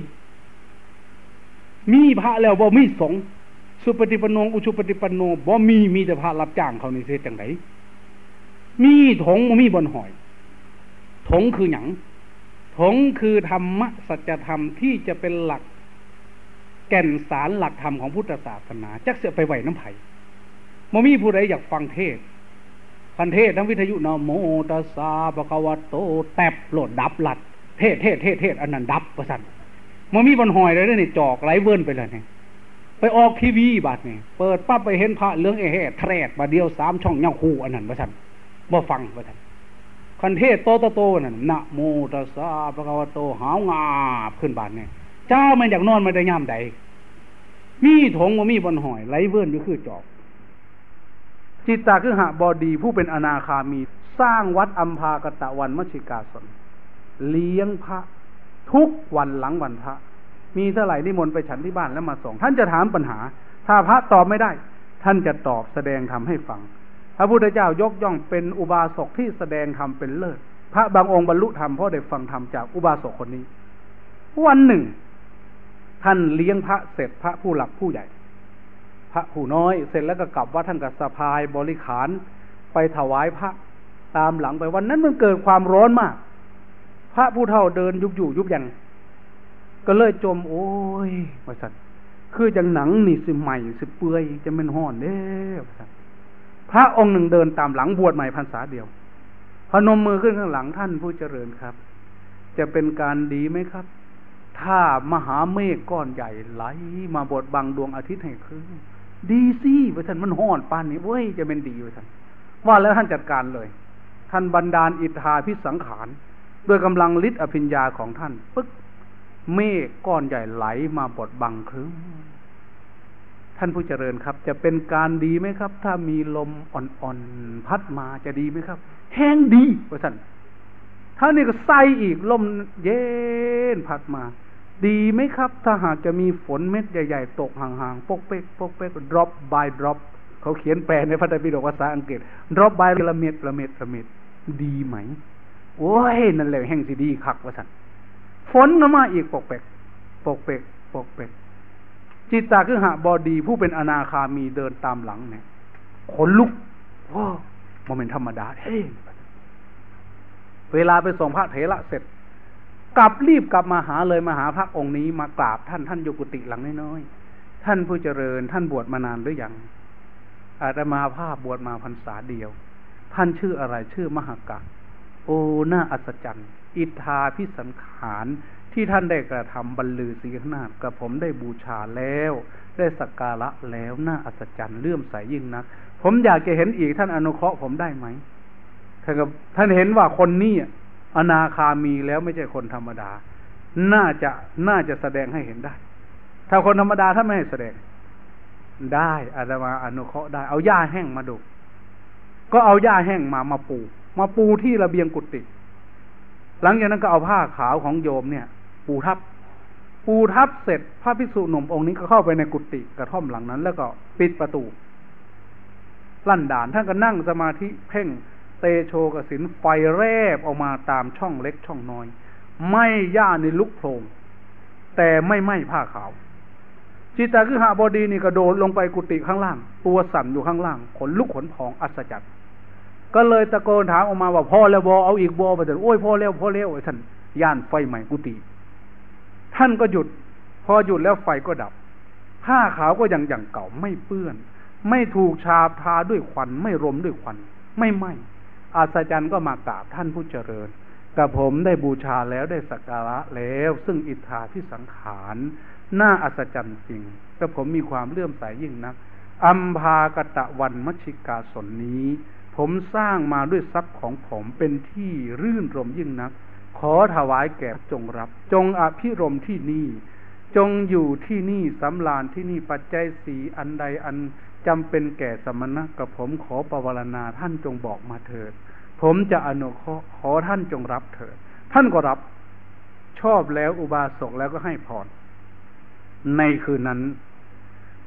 มีพระแล้วบ่มีสงฆ์สุปฏิปันโนอุชุปฏิปันโนบ่มีมีแต่พระรับจ้างเขานี่เสียจังไดมีถงบ่มีบนหอยถงคือหยังถงคือธรรมะสัจธรรมที่จะเป็นหลักแก่นสารหลักธรรมของพุทธศาสนาจักเสียไปไหวน้ำไผ่บ่มีผู้ใดอยากฟังเทศพันเทศทั้งวิทยุนะโมตัสสะภะคะวะโตแตบโหลดดับหลัดเทศเทศเทศเทศอันนั้นดับประสันบ่มีบนหอยเลยนี่จอกไหลเวิ้นไปเลยนี่ไปออกทีวีบาดนี่เปิดปั๊บไปเห็นพระเหลืองเอแห่แทรดบาดเดียวสามช่องเงาคู่อันนั้นประสันบ่ฟังประสันคันเทศโตโตโตนั่นนะโมตัสสะภะคะวะโตหาวงาขึ้นบาดนี่เจ้ามันอยากนอนมันได้ยามใดมีถงบ่มีบนหอยไหลเวิ้นอยู่คือจอกจิตตาคือหบดีผู้เป็นอนาคามีสร้างวัดอัมพากตะวันมชิกาสนเลี้ยงพระทุกวันหลังวันพระมีเท่าไหร่นิมนต์ไปฉันที่บ้านแล้วมาส่งท่านจะถามปัญหาถ้าพระตอบไม่ได้ท่านจะตอบแสดงธรรมให้ฟังพระพุทธเจ้ายกย่องเป็นอุบาสกที่แสดงธรรมเป็นเลิศพระบางองค์บรรลุธรรมเพราะได้ฟังธรรมจากอุบาสกคนนี้วันหนึ่งท่านเลี้ยงพระเสร็จพระผู้หลักผู้ใหญ่พระผู้น้อยเสร็จแล้วก็กลับว่าท่านก็สะพายบริขารไปถวายพระตามหลังไปวันนั้นมันเกิดความร้อนมากพระผู้เฒ่าเดินยุบอยู่ยุบยันก็เลยจมโอ้ยว่าสัตว์คือจังหนังนี่สิใหม่สิเปื่อยจะเป็นห่อนเด้ว่าสัตว์พระองค์หนึ่งเดินตามหลังบวชใหม่พรรษาเดียวพนมมือขึ้นข้างหลังท่านผู้เจริญครับจะเป็นการดีไหมครับถ้ามหาเมฆก้อนใหญ่ไหลมาบดบังดวงอาทิตย์ให้คืนดีสิว่าท่านมันห่อนปานนี้เว้ยจะเป็นดีว่าท่านว่าแล้วท่านจัดการเลยท่านบันดาลอิทธาภิสังขารด้วยกำลังฤทธิ์อภิญญาของท่านปึ๊กเมฆก้อนใหญ่ไหลมาบดบังครึ้มท่านผู้เจริญครับจะเป็นการดีไหมครับถ้ามีลมอ่อนๆพัดมาจะดีไหมครับแห้งดีว่าท่านท่านนี่ก็ใส่อีกลมเย็นพัดมาดีไหมครับถ้าหากจะมีฝนเม็ดใหญ่ๆตกห่างๆปกเป๊กปกเป๊ก drop by drop เขาเขียนแปลในพระไตรปิฎกภาษาอังกฤษ drop by ละเม็ดละเม็ดละเม็ดดีไหมโอ้ยนั่นแหละแห่งสิดีคักว่าซั่นฝนก็มาอีกปกเป๊กปกเป๊กปกเป๊กจิตตาคือหบดีผู้เป็นอนาคามีเดินตามหลังเนี่ยขนลุกว้าวบ่แม่นธรรมดาเฮ้เวลาไปส่งพระเถระเสร็จกลับรีบกลับมาหาเลยมาหาพระองค์นี้มากราบท่านท่านอยู่กุฏิหลังน้อยๆท่านผู้เจริญท่านบวชมานานหรือยังอาตมาภาพบวชมาพรรษาเดียวท่านชื่ออะไรชื่อมหากะโอ้น่าอัศจรรย์อิทธาภิสังขารที่ท่านได้กระทำบรรลือศีลนาฏกับผมได้บูชาแล้วได้สักการะแล้วน่าอัศจรรย์เลื่อมใสยิ่งนักผมอยากจะเห็นอีกท่านอนุเคราะห์ผมได้ไหมท่านกับท่านเห็นว่าคนนี้อนาคามีแล้วไม่ใช่คนธรรมดาน่าจะน่าจะแสดงให้เห็นได้ถ้าคนธรรมดาท่านไม่ให้แสดงได้อาตมาอนุเคราะห์ได้เอาหญ้าแห้งมาดูก็เอาหญ้าแห้งมามาปูมาปูที่ระเบียงกุฏิหลังจากนั้นก็เอาผ้าขาวของโยมเนี่ยปูทับปูทับเสร็จพระภิกษุหนุ่มองค์นี้ก็เข้าไปในกุฏิกระท่อมหลังนั้นแล้วก็ปิดประตูลั่นด่านท่านก็นั่งสมาธิเพ่งเตโชกสินไฟแรบออกมาตามช่องเล็กช่องน้อยไม่ย่าในลุกโผล่แต่ไม่ไหม้ผ้าขาวจิตตาคือหบดีนี่กระโดดลงไปกุฏิข้างล่างตัวสั่นอยู่ข้างล่างขนลุกขนพองอัศจรรย์ก็เลยตะโกนถามออกมาว่าพ่อแล้วบอเอาอีกบอไปแต่โอ้ยพ่อแล้วพ่อแล้วไอ้ท่านย่านไฟใหม่กุฏิท่านก็หยุดพอหยุดแล้วไฟก็ดับผ้าขาวก็ยังอย่างเก่าไม่เปื้อนไม่ถูกฉาบทาด้วยควันไม่รมด้วยควันไม่ไหม้อัศจรรย์ก็มากราบท่านผู้เจริญกับผมได้บูชาแล้วได้สักการะแล้วซึ่งอิทธาภิสังขารน่าอัศจรรย์จริงแต่ผมมีความเลื่อมใสยิ่งนักอัมพากตะวันมชิกาสนนี้ผมสร้างมาด้วยทรัพย์ของผมเป็นที่รื่นรมยิ่งนักขอถวายแก่จงรับจงอภิรมที่นี่จงอยู่ที่นี่สำราญที่นี่ปัจจัยสีอันใดอันจำเป็นแก่สมณะกับผมขอปวารณาท่านจงบอกมาเถิดผมจะอนุเคราะห์ขอท่านจงรับเถิดท่านก็รับชอบแล้วอุบาสกแล้วก็ให้พรในคืนนั้น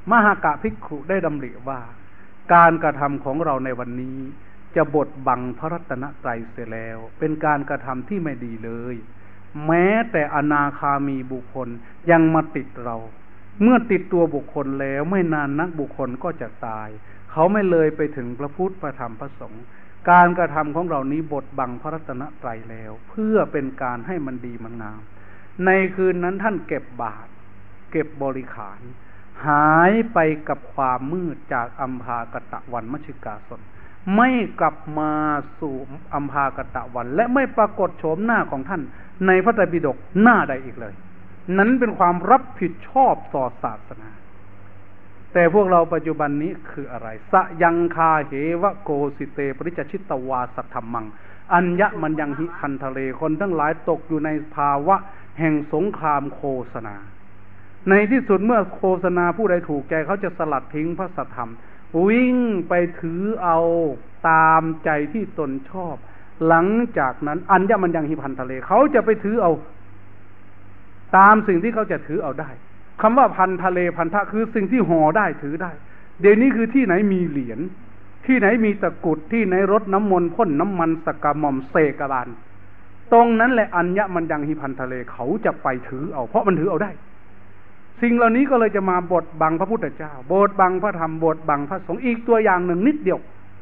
มหากะภิกขุได้ดำริว่าการกระทำของเราในวันนี้จะบดบังพระรัตนตรัยเสียแล้วเป็นการกระทำที่ไม่ดีเลยแม้แต่อนาคามีบุคคลยังมาติดเราเมื่อติดตัวบุคคลแล้วไม่นานนักบุคคลก็จะตายเขาไม่เลยไปถึงพระพุทธพระธรรมพระสงฆ์การกระทำของเรานี้บดบังพระรัตนตรัยแล้วเพื่อเป็นการให้มันดีมันงามในคืนนั้นท่านเก็บบาตรเก็บบริขารหายไปกับความมืดจากอัมพากตะวันมชิกาสนไม่กลับมาสู่อัมพากตะวันและไม่ปรากฏโฉมหน้าของท่านในพระไตรปิฎกหน้าใดอีกเลยนั้นเป็นความรับผิดชอบต่อศาสนาแต่พวกเราปัจจุบันนี้คืออะไรสยังคาเหวะโกสิเตปริจชิตวาสัทธมังอัญญะมันยังหิคันทะเลคนทั้งหลายตกอยู่ในภาวะแห่งสงครามโฆษณาในที่สุดเมื่อโฆษณาผู้ใดถูกใจเขาจะสลัดทิ้งพระสัทธรรมวิ่งไปถือเอาตามใจที่ตนชอบหลังจากนั้นอัญญะมันยังหิพันทะเลเขาจะไปถือเอาตามสิ่งที่เขาจะถือเอาได้คำว่าพันทะเลพันธะคือสิ่งที่ห่อได้ถือได้เดี๋ยวนี้คือที่ไหนมีเหรียญที่ไหนมีตะกรุดที่ไหนรดน้ำมนต์พ่นน้ำมันสกกะหม่อมเสกบาลตรงนั้นแหละอัญญะมันยังหิพันทะเลเขาจะไปถือเอาเพราะมันถือเอาได้สิ่งเหล่านี้ก็เลยจะมาบดบังพระพุทธเจ้าบดบังพระธรรมบดบังพระสงฆ์อีกตัวอย่างหนึ่งนิดเดียว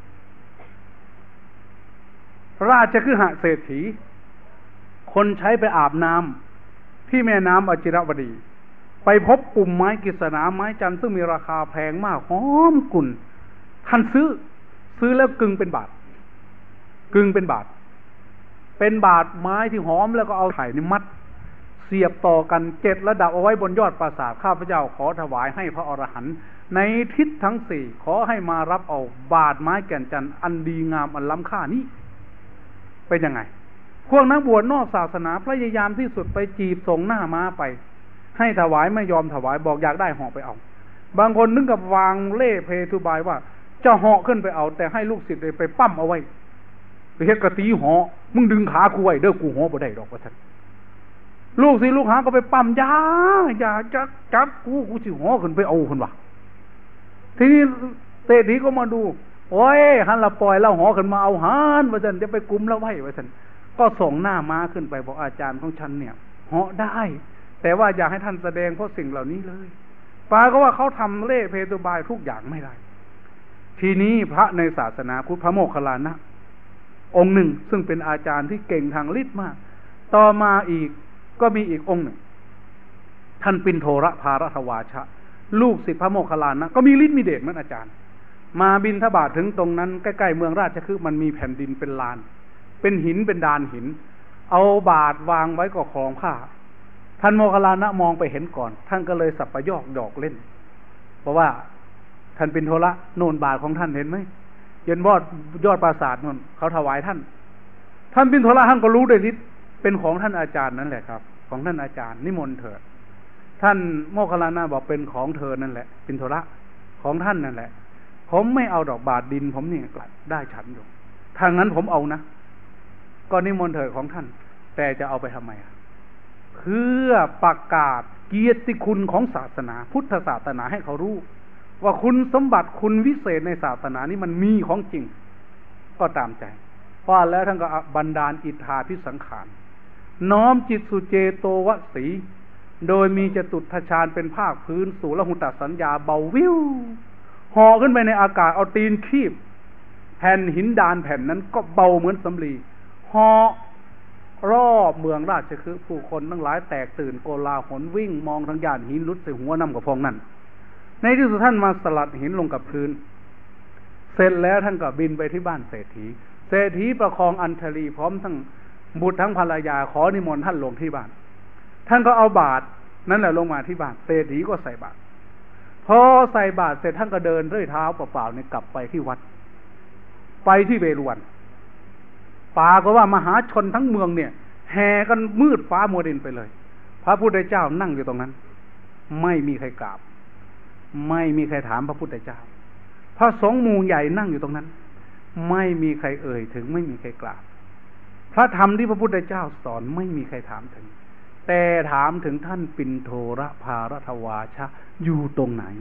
ราชคฤหเศรษฐีคนใช้ไปอาบน้ำที่แม่น้ำอจิรวดีไปพบปุ่มไม้กฤษณาไม้จันทร์ซึ่งมีราคาแพงมากหอมกลุ่นท่านซื้อซื้อแล้วกึ่งเป็นบาทกึ่งเป็นบาทเป็นบาทไม้ที่หอมแล้วก็เอาไข่นี่มัดเสียบต่อกันเจ็ดระดับเอาไว้บนยอดปราสาทข้าพเจ้าขอถวายให้พระอรหันต์ในทิศทั้งสี่ขอให้มารับเอาบาทไม้แก่นจันทร์อันดีงามอันล้ำค่านี้เป็นยังไงพวกนักบวชนอกศาสนาพยายามที่สุดไปจีบส่งหน้าม้าไปให้ถวายไม่ยอมถวายบอกอยากได้เหาะไปเอาบางคนนึกกับวางเล่เพทุบายว่าจะเหาะขึ้นไปเอาแต่ให้ลูกศิษย์ไปปั้มเอาไว้ไปเฮ็ดกระตีเหาะมึงดึงขากูไว้เด้อกูเหาะบ่ได้ดอกว่าท่านลูกศิษย์ลูกหาก็ไปปั้มยาอย่าจักจักกูกูสิเหาะขึ้นไปเอาคนวะทีนี้เศรษฐีก็มาดูโอ้ยหันละปล่อยแล้วเหาะขึ้นมาเอาหันว่าท่านจะไปกุมแล้วไว้ว่าท่านก็ส่งหน้าม้าขึ้นไปบอกอาจารย์ของฉันเนี่ยเหาะได้แต่ว่าอยากให้ท่านแสดงเพราะสิ่งเหล่านี้เลยปาก็ว่าเขาทำเล่เพตุบายทุกอย่างไม่ได้ทีนี้พระในศาสนาพุทธพระโมคคัลลานะองค์หนึ่งซึ่งเป็นอาจารย์ที่เก่งทางฤทธิ์มากต่อมาอีกก็มีอีกองค์หนึ่งท่านปิณโทรภารทวาชะลูกศิษย์พระโมคคัลลานะก็มีฤทธิ์มีเดชเหมือนอาจารย์มาบิณฑบาตถึงตรงนั้นใกล้ๆเมืองราชคฤห์มันมีแผ่นดินเป็นลานเป็นหินเป็นดานหินเอาบาตรวางไว้ก็คลองผ้าท่านโมคคัลลานะมองไปเห็นก่อนท่านก็เลยสับประยอกหยอกเล่นเพราะว่าท่านปิณโทระโน่นบาตรของท่านเห็นไหมยันบอดยอดปราสาทนั่นเขาถวายท่านท่านปิณโทระท่านก็รู้ด้วยฤทธิ์เป็นของท่านอาจารย์นั่นแหละครับของท่านอาจารย์นิมนต์เถิดท่านโมคคัลลานะบอกเป็นของเธอนั่นแหละปิณโทระของท่านนั่นแหละผมไม่เอาดอกบาทดินผมนี่กลัดได้ฉันอยู่ถ้างั้นผมเอานะก็นิมนต์เถิดของท่านแต่จะเอาไปทำไมอ่ะเพื่อประกาศเกียรติคุณของศาสนาพุทธศาสนาให้เขารู้ว่าคุณสมบัติคุณวิเศษในศาสนานี้มันมีของจริงก็ตามใจเพราะแล้วท่านก็บันดาลอิทธาภิสังขารน้อมจิตสุเจโตวสีโดยมีจตุตฌานเป็นภาคพื้นสู่ละหุตสัญญาเบาวิวห่อขึ้นไปในอากาศเอาตีนคีบแผ่นหินดานแผ่นนั้นก็เบาเหมือนสำลีห่อรอบเมืองราชคฤห์ผู้คนทั้งหลายแตกตื่นโกลาหลวิ่งมองทางย่านหินรุดใส่หัวน้ำกับพองนั่นในที่สุดท่านมาสลัดหินลงกับพื้นเสร็จแล้วท่านก็บินไปที่บ้านเศรษฐีเศรษฐีประคองอัญชลีพร้อมทั้งบุตรทั้งภรรยาขอนิมนต์ท่านลงที่บ้านท่านก็เอาบาตรนั่นแหละลงมาที่บ้านเศรษฐีก็ใส่บาตรพอใส่บาตรเสร็จท่านก็เดินด้วยเท้าเปล่าๆเนี่ยกลับไปที่วัดไปที่เวฬุวันปาก็ว่ามหาชนทั้งเมืองเนี่ยแห่กันมืดฟ้ามัวดินไปเลยพระพุทธเจ้านั่งอยู่ตรงนั้นไม่มีใครกราบไม่มีใครถามพระพุทธเจ้าพระสงฆ์หมู่ใหญ่นั่งอยู่ตรงนั้นไม่มีใครเอ่ยถึงไม่มีใครกราบพระธรรมที่พระพุทธเจ้าสอนไม่มีใครถามถึงแต่ถามถึงท่านปิณโทรภารทวาชะอยู่ตรงไหน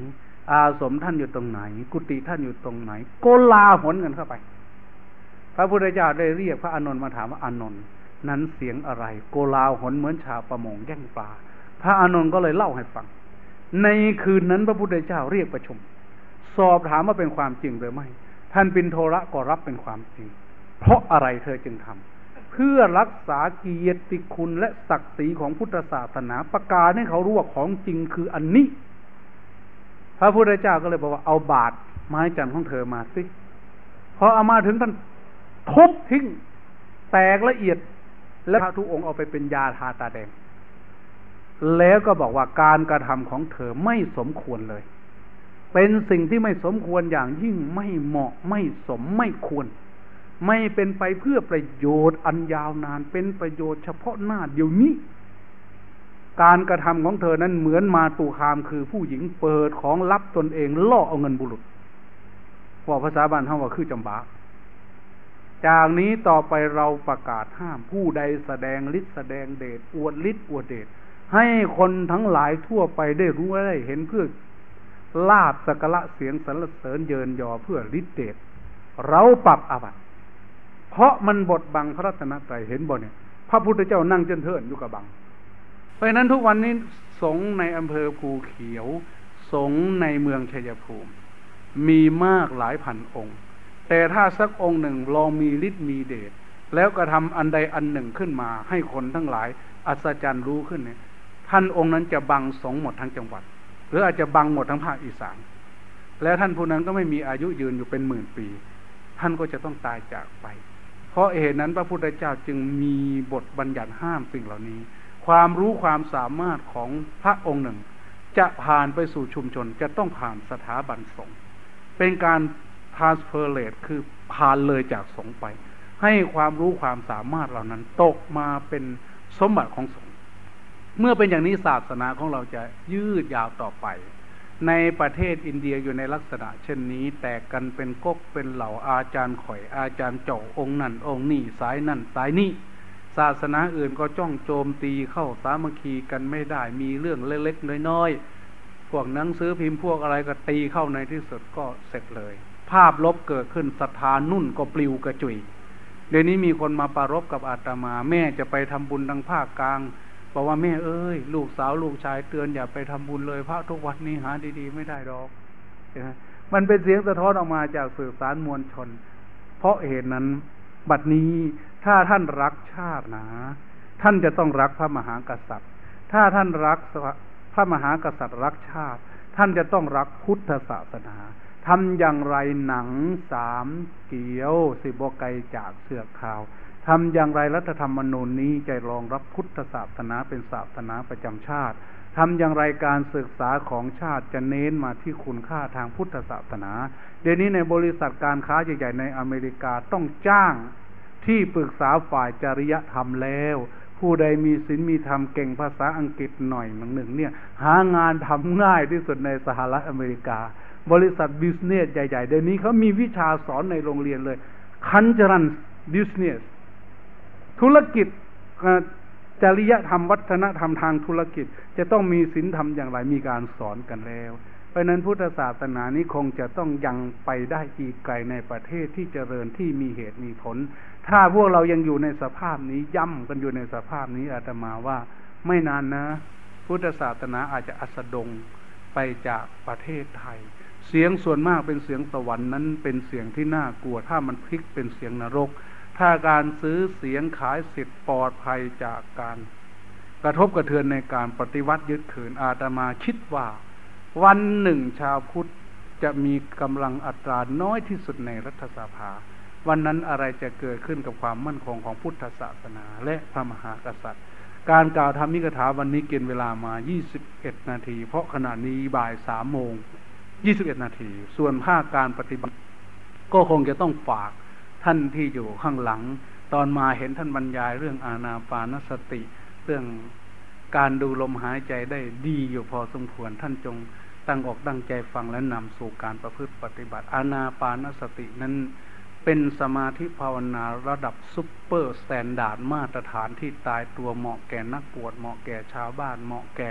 อาสมท่านอยู่ตรงไหนกุฏิท่านอยู่ตรงไหนโกลาหลกันเข้าไปพระพุทธเจ้าได้เรียกพระอานนท์มาถามว่าอานนท์นั้นเสียงอะไรโกลาหลเหมือนชาวประมงแย่งปลาพระอานนท์ก็เลยเล่าให้ฟังในคืนนั้นพระพุทธเจ้าเรียกประชุมสอบถามว่าเป็นความจริงหรือไม่ท่านปิณโทระก็รับเป็นความจริงเพราะอะไรเธอจึงทำเพื่อรักษาเกียรติคุณและศักดิ์ศรีของพุทธศาสนาประกาศให้เขารู้ว่าของจริงคืออันนี้พระพุทธเจ้าก็เลยบอกว่าเอาบาตรไม้จันทร์ของเธอมาสิพอเอามาถึงท่านทุบทิ้งแตกละเอียดแล้วพระทุกองค์เอาไปเป็นยาทาตาแดงแล้วก็บอกว่าการกระทำของเธอไม่สมควรเลยเป็นสิ่งที่ไม่สมควรอย่างยิ่งไม่เหมาะไม่สมไม่ควรไม่เป็นไปเพื่อประโยชน์อันยาวนานเป็นประโยชน์เฉพาะหน้าเดี๋ยวนี้การกระทำของเธอนั้นเหมือนมาตุคามคือผู้หญิงเปิดของลับตนเองล่อเอาเงินบุรุษว่าภาษาบ้านเฮาว่าคือจำบาจากนี้ต่อไปเราประกาศห้ามผู้ใดแสดงฤทธิ์แสดงเดชอวดฤทธิ์อวดเดชให้คนทั้งหลายทั่วไปได้รู้ได้เห็นเพื่อลาภสักการะเสียงสรรเสริญเยินยอเพื่อฤทธิ์เดชเราปรับอาบัติเพราะมันบดบังพระรัตนตรัยเห็นบ่เนี่ยพระพุทธเจ้านั่งเจนเทินอยู่กับบังเพราะฉะนั้นทุกวันนี้สงฆ์ในอำเภอภูเขียวสงฆ์ในเมืองชัยภูมิมีมากหลายพันองค์แต่ถ้าสักองค์หนึ่งลองมีฤทธิ์มีเดชแล้วกระทำอันใดอันหนึ่งขึ้นมาให้คนทั้งหลายอัศจรรย์รู้ขึ้นเนี่ยท่านองค์นั้นจะบังสงฆ์หมดทั้งจังหวัดหรืออาจจะบังหมดทั้งภาคอีสานแล้วท่านผู้นั้นก็ไม่มีอายุยืนอยู่เป็นหมื่นปีท่านก็จะต้องตายจากไปเพราะเหตุนั้นพระพุทธเจ้าจึงมีบทบัญญัติห้ามสิ่งเหล่านี้ความรู้ความสามารถของพระองค์หนึ่งจะผ่านไปสู่ชุมชนจะต้องผ่านสถาบันสงฆ์เป็นการ transferate คือผ่านเลยจากสงฆ์ไปให้ความรู้ความสามารถเหล่านั้นตกมาเป็นสมบัติของสงฆ์เมื่อเป็นอย่างนี้ศาสนาของเราจะยืดยาวต่อไปในประเทศอินเดียอยู่ในลักษณะเช่นนี้แตกกันเป็นก๊กเป็นเหล่าอาจารย์ข่อยอาจารย์เจ้าองค์นั่นองค์นี่สายนั่นสายนี่ศาสนาอื่นก็จ้องโจมตีเข้าสามัคคีกันไม่ได้มีเรื่องเล็กๆน้อยๆพวกหนังสือพิมพ์พวกอะไรก็ตีเข้าในที่สุดก็เสร็จเลยภาพลบเกิดขึ้นศรัทธานุ่นก็ปลิวกระจุยเดี๋ยวนี้มีคนมาปรารภกับอาตมาแม่จะไปทำบุญทางภาคกลางบอกว่าแม่เอ้ยลูกสาวลูกชายเตือนอย่าไปทำบุญเลยพระทุกวัดนี้หาดีๆไม่ได้หรอกมันเป็นเสียงสะท้อนออกมาจากสื่อสารมวลชนเพราะเหตุนั้นบัดนี้ถ้าท่านรักชาตินะท่านจะต้องรักพระมหากษัตริย์ถ้าท่านรักพระมหากษัตริย์รักชาติท่านจะต้องรักพุทธศาสนาทำอย่างไรหนังสามเกี่ยวสิบไกลจากเสือกขาวทำอย่างไรรัฐธรรมนูญนี้จะรองรับพุทธศาสนาเป็นศาสนาประจำชาติทำอย่างไรการศึกษาของชาติจะเน้นมาที่คุณค่าทางพุทธศาสนาเดี๋ยวนี้ในบริษัทการค้าใหญ่ๆในอเมริกาต้องจ้างที่ปรึกษาฝ่ายจริยธรรมแล้วผู้ใดมีศีลมีธรรมเก่งภาษาอังกฤษหน่อยหนึ่งเนี่ยหางานทำง่ายที่สุดในสหรัฐอเมริกาบริษัทบิสเนสใหญ่ๆเดี๋ยวนี้เขามีวิชาสอนในโรงเรียนเลยคันจรันบิสเนสธุรกิจจริยธรรมวัฒนธรรมทางธุรกิจจะต้องมีศีลธรรมอย่างไรมีการสอนกันแล้วเพราะนั้นพุทธศาสนานี้คงจะต้องยังไปได้อีกไกลในประเทศที่เจริญที่มีเหตุมีผลถ้าพวกเรายังอยู่ในสภาพนี้ย่ำกันอยู่ในสภาพนี้อาตมาว่าไม่นานนะพุทธศาสนาอาจจะอัสดงไปจากประเทศไทยเสียงส่วนมากเป็นเสียงสวรรค์นั้นเป็นเสียงที่น่ากลัวถ้ามันพลิกเป็นเสียงนรกถ้าการซื้อเสียงขายสิทธิ์ปลอดภัยจากการกระทบกระเทือนในการปฏิวัติยึดถืออาตมาคิดว่าวันหนึ่งชาวพุทธจะมีกำลังอัตราน้อยที่สุดในรัฐสภาวันนั้นอะไรจะเกิดขึ้นกับความมั่นคงของพุทธศาสนาและพระมหากษัตริย์การกล่าวธรรมิกถาวันนี้กินเวลามายี่สิบเอ็ดนาทีเพราะขณะนี้บ่ายสามโมงยี่สิบเอ็ดนาทีส่วนภาคการปฏิบัติก็คงจะต้องฝากท่านที่อยู่ข้างหลังตอนมาเห็นท่านบรรยายเรื่องอานาปานสติเรื่องการดูลมหายใจได้ดีอยู่พอสมควรท่านจงตั้งอกตั้งใจฟังและนำสู่การประพฤติปฏิบัติอานาปานสตินั้นเป็นสมาธิภาวนาระดับซุปเปอร์สแตนดาร์ดมาตรฐานที่ตายตัวเหมาะแก่นักบวชเหมาะแก่ชาวบ้านเหมาะแก่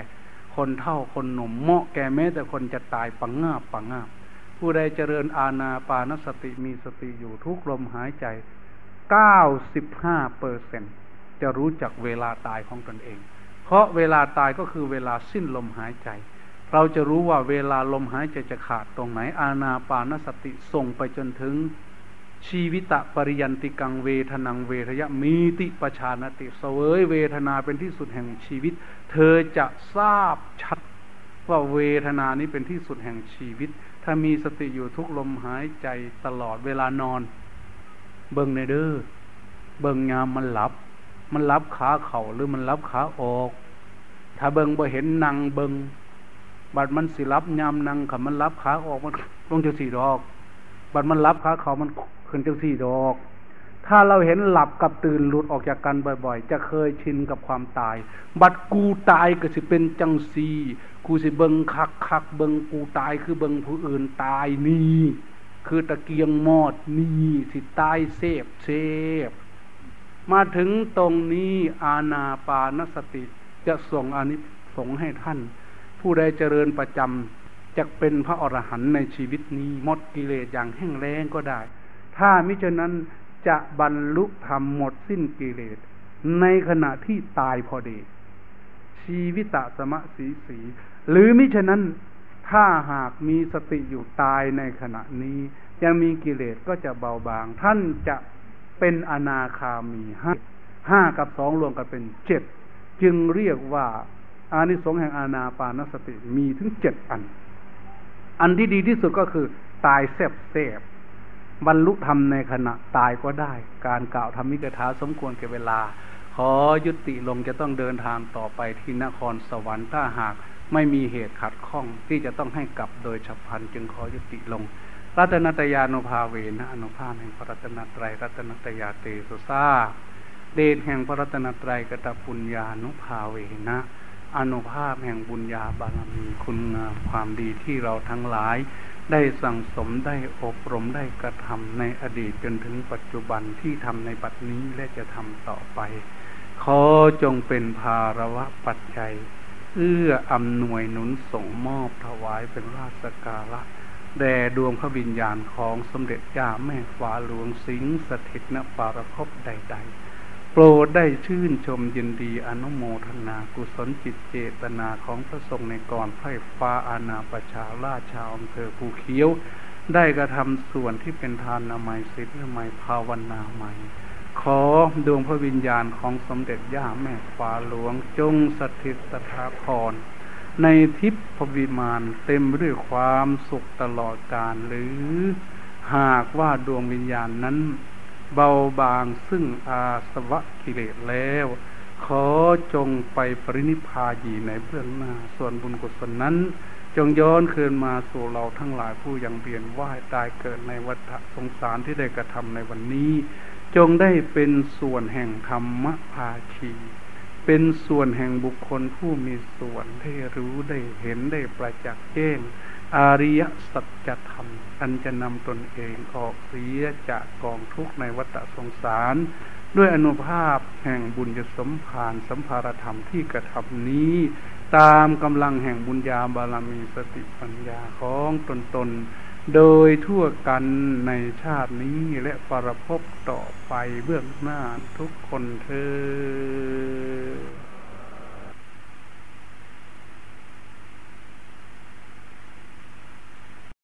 คนเฒ่าคนหนุ่มเหมาะแก่แม้แต่คนจะตายปังงาบปังงาบผู้ใดเจริญอานาปานสติมีสติอยู่ทุกลมหายใจ เก้าสิบห้าเปอร์เซ็นต์ จะรู้จักเวลาตายของตนเองเพราะเวลาตายก็คือเวลาสิ้นลมหายใจเราจะรู้ว่าเวลาลมหายใจจะขาดตรงไหนอานาปานสติส่งไปจนถึงชีวิตะปริยันติกังเวทนังเวทยะมีติปชานติเสวยเวทนาเป็นที่สุดแห่งชีวิตเธอจะทราบชัดว่าเวทนานี้เป็นที่สุดแห่งชีวิตถ้ามีสติอยู่ทุกลมหายใจตลอดเวลานอนเบิ่งในเด้อเบิ่งยามมันหลับมันหลับขาเข่าหรือมันหลับขาออกถ้าเบิ่งบ่เห็นนั่งเบิ่งบัดมันสิหลับยามนั่งค่ะมันหลับขาออกมันลงจังสี่ดอกบัดมันหลับขาเข่ามันขึ้นจังสี่ดอกถ้าเราเห็นหลับกับตื่นหลุดออกจากกันบ่อยๆจะเคยชินกับความตายบัดกูตายก็สิเป็นจังซี่กูสิเบิ่งคักๆเบิ่งกูตายคือเบิ่งผู้อื่นตายนี่คือตะเกียงมอดนี่สิตายเสพเสพมาถึงตรงนี้อานาปานสติจะส่งอานิสงส์ให้ท่านผู้ใดเจริญประจำจะเป็นพระอรหันต์ในชีวิตนี้หมดกิเลสอย่างแห้งแล้งก็ได้ถ้ามิฉะนั้นจะบรรลุธรรมหมดสิ้นกิเลสในขณะที่ตายพอดีชีวิตะสมะสีสีหรือมิฉะนั้นถ้าหากมีสติอยู่ตายในขณะนี้ยังมีกิเลสก็จะเบาบางท่านจะเป็นอนาคามีห้าห้ากับสองรวมกันเป็นเจ็ดจึงเรียกว่าอานิสงส์แห่งอานาปานสติมีถึงเจ็ดอันอันที่ดีที่สุดก็คือตายแซ่บแซ่บบรรลุธรรมในขณะตายก็ได้การกล่าวธรรมิกถาสมควรแก่เวลาขอยุติลงจะต้องเดินทางต่อไปที่นครสวรรค์ถ้าหากไม่มีเหตุขัดข้องที่จะต้องให้กลับโดยฉับพลันจึงขอยุติลงรัตนตยานุภาเวนะอนุภาพแห่งพระรัตนตรัยรัตนตยาเตสุสาเดชแห่งพระรัตนตรัยกตปุญญานุภาเวนะอนุภาพแห่งบุญญาบารมีคุณงามความดีที่เราทั้งหลายได้สั่งสมได้อบรมได้กระทำในอดีตจนถึงปัจจุบันที่ทำในปัจจุบันนี้และจะทำต่อไปขอจงเป็นภาระวะปัจจัยเอื้ออำนวยหนุนส่งมอบถวายเป็นราชการะแด่ดวงพระวิญญาณของสมเด็จย่าแม่ฟ้าหลวงสิงสถิตณปารภพใดๆโปรดได้ชื่นชมยินดีอนุโมทนากุศลจิตเจตนาของพระสงฆ์ในกรไพร่ฟ้าอาณาประชาราชาอำเภอภูเขียวได้กระทำส่วนที่เป็นทานนามัยศีลนามัยภาวนาใหม่ขอดวงพระวิญญาณของสมเด็จย่าแม่ฟ้าหลวงจงสถิตสถาพรในทิพวิมานเต็มด้วยความสุขตลอดกาลหรือหากว่าดวงวิญญาณนั้นเบาบางซึ่งอาสวะกิเลสแล้วขอจงไปปรินิพพานอยู่ในเบื้องหน้าส่วนบุญกุศลนั้นจงย้อนคืนมาสู่เราทั้งหลายผู้ยังเวียนว่ายตายเกิดในวัฏสงสารที่ได้กระทำในวันนี้จงได้เป็นส่วนแห่งธรรมภาคีเป็นส่วนแห่งบุคคลผู้มีส่วนได้รู้ได้เห็นได้ประจักษ์แจ้งอริยสัจธรรมอันจะนำตนเองออกเสียจากกองทุกข์ในวัฏสงสารด้วยอนุภาพแห่งบุญญสมภารสัมภารธรรมที่กระทำนี้ตามกำลังแห่งบุญญาบารมีสติปัญญาของตนตนโดยทั่วกันในชาตินี้และปรภพต่อไปเบื้องหน้าทุกคนเทอญ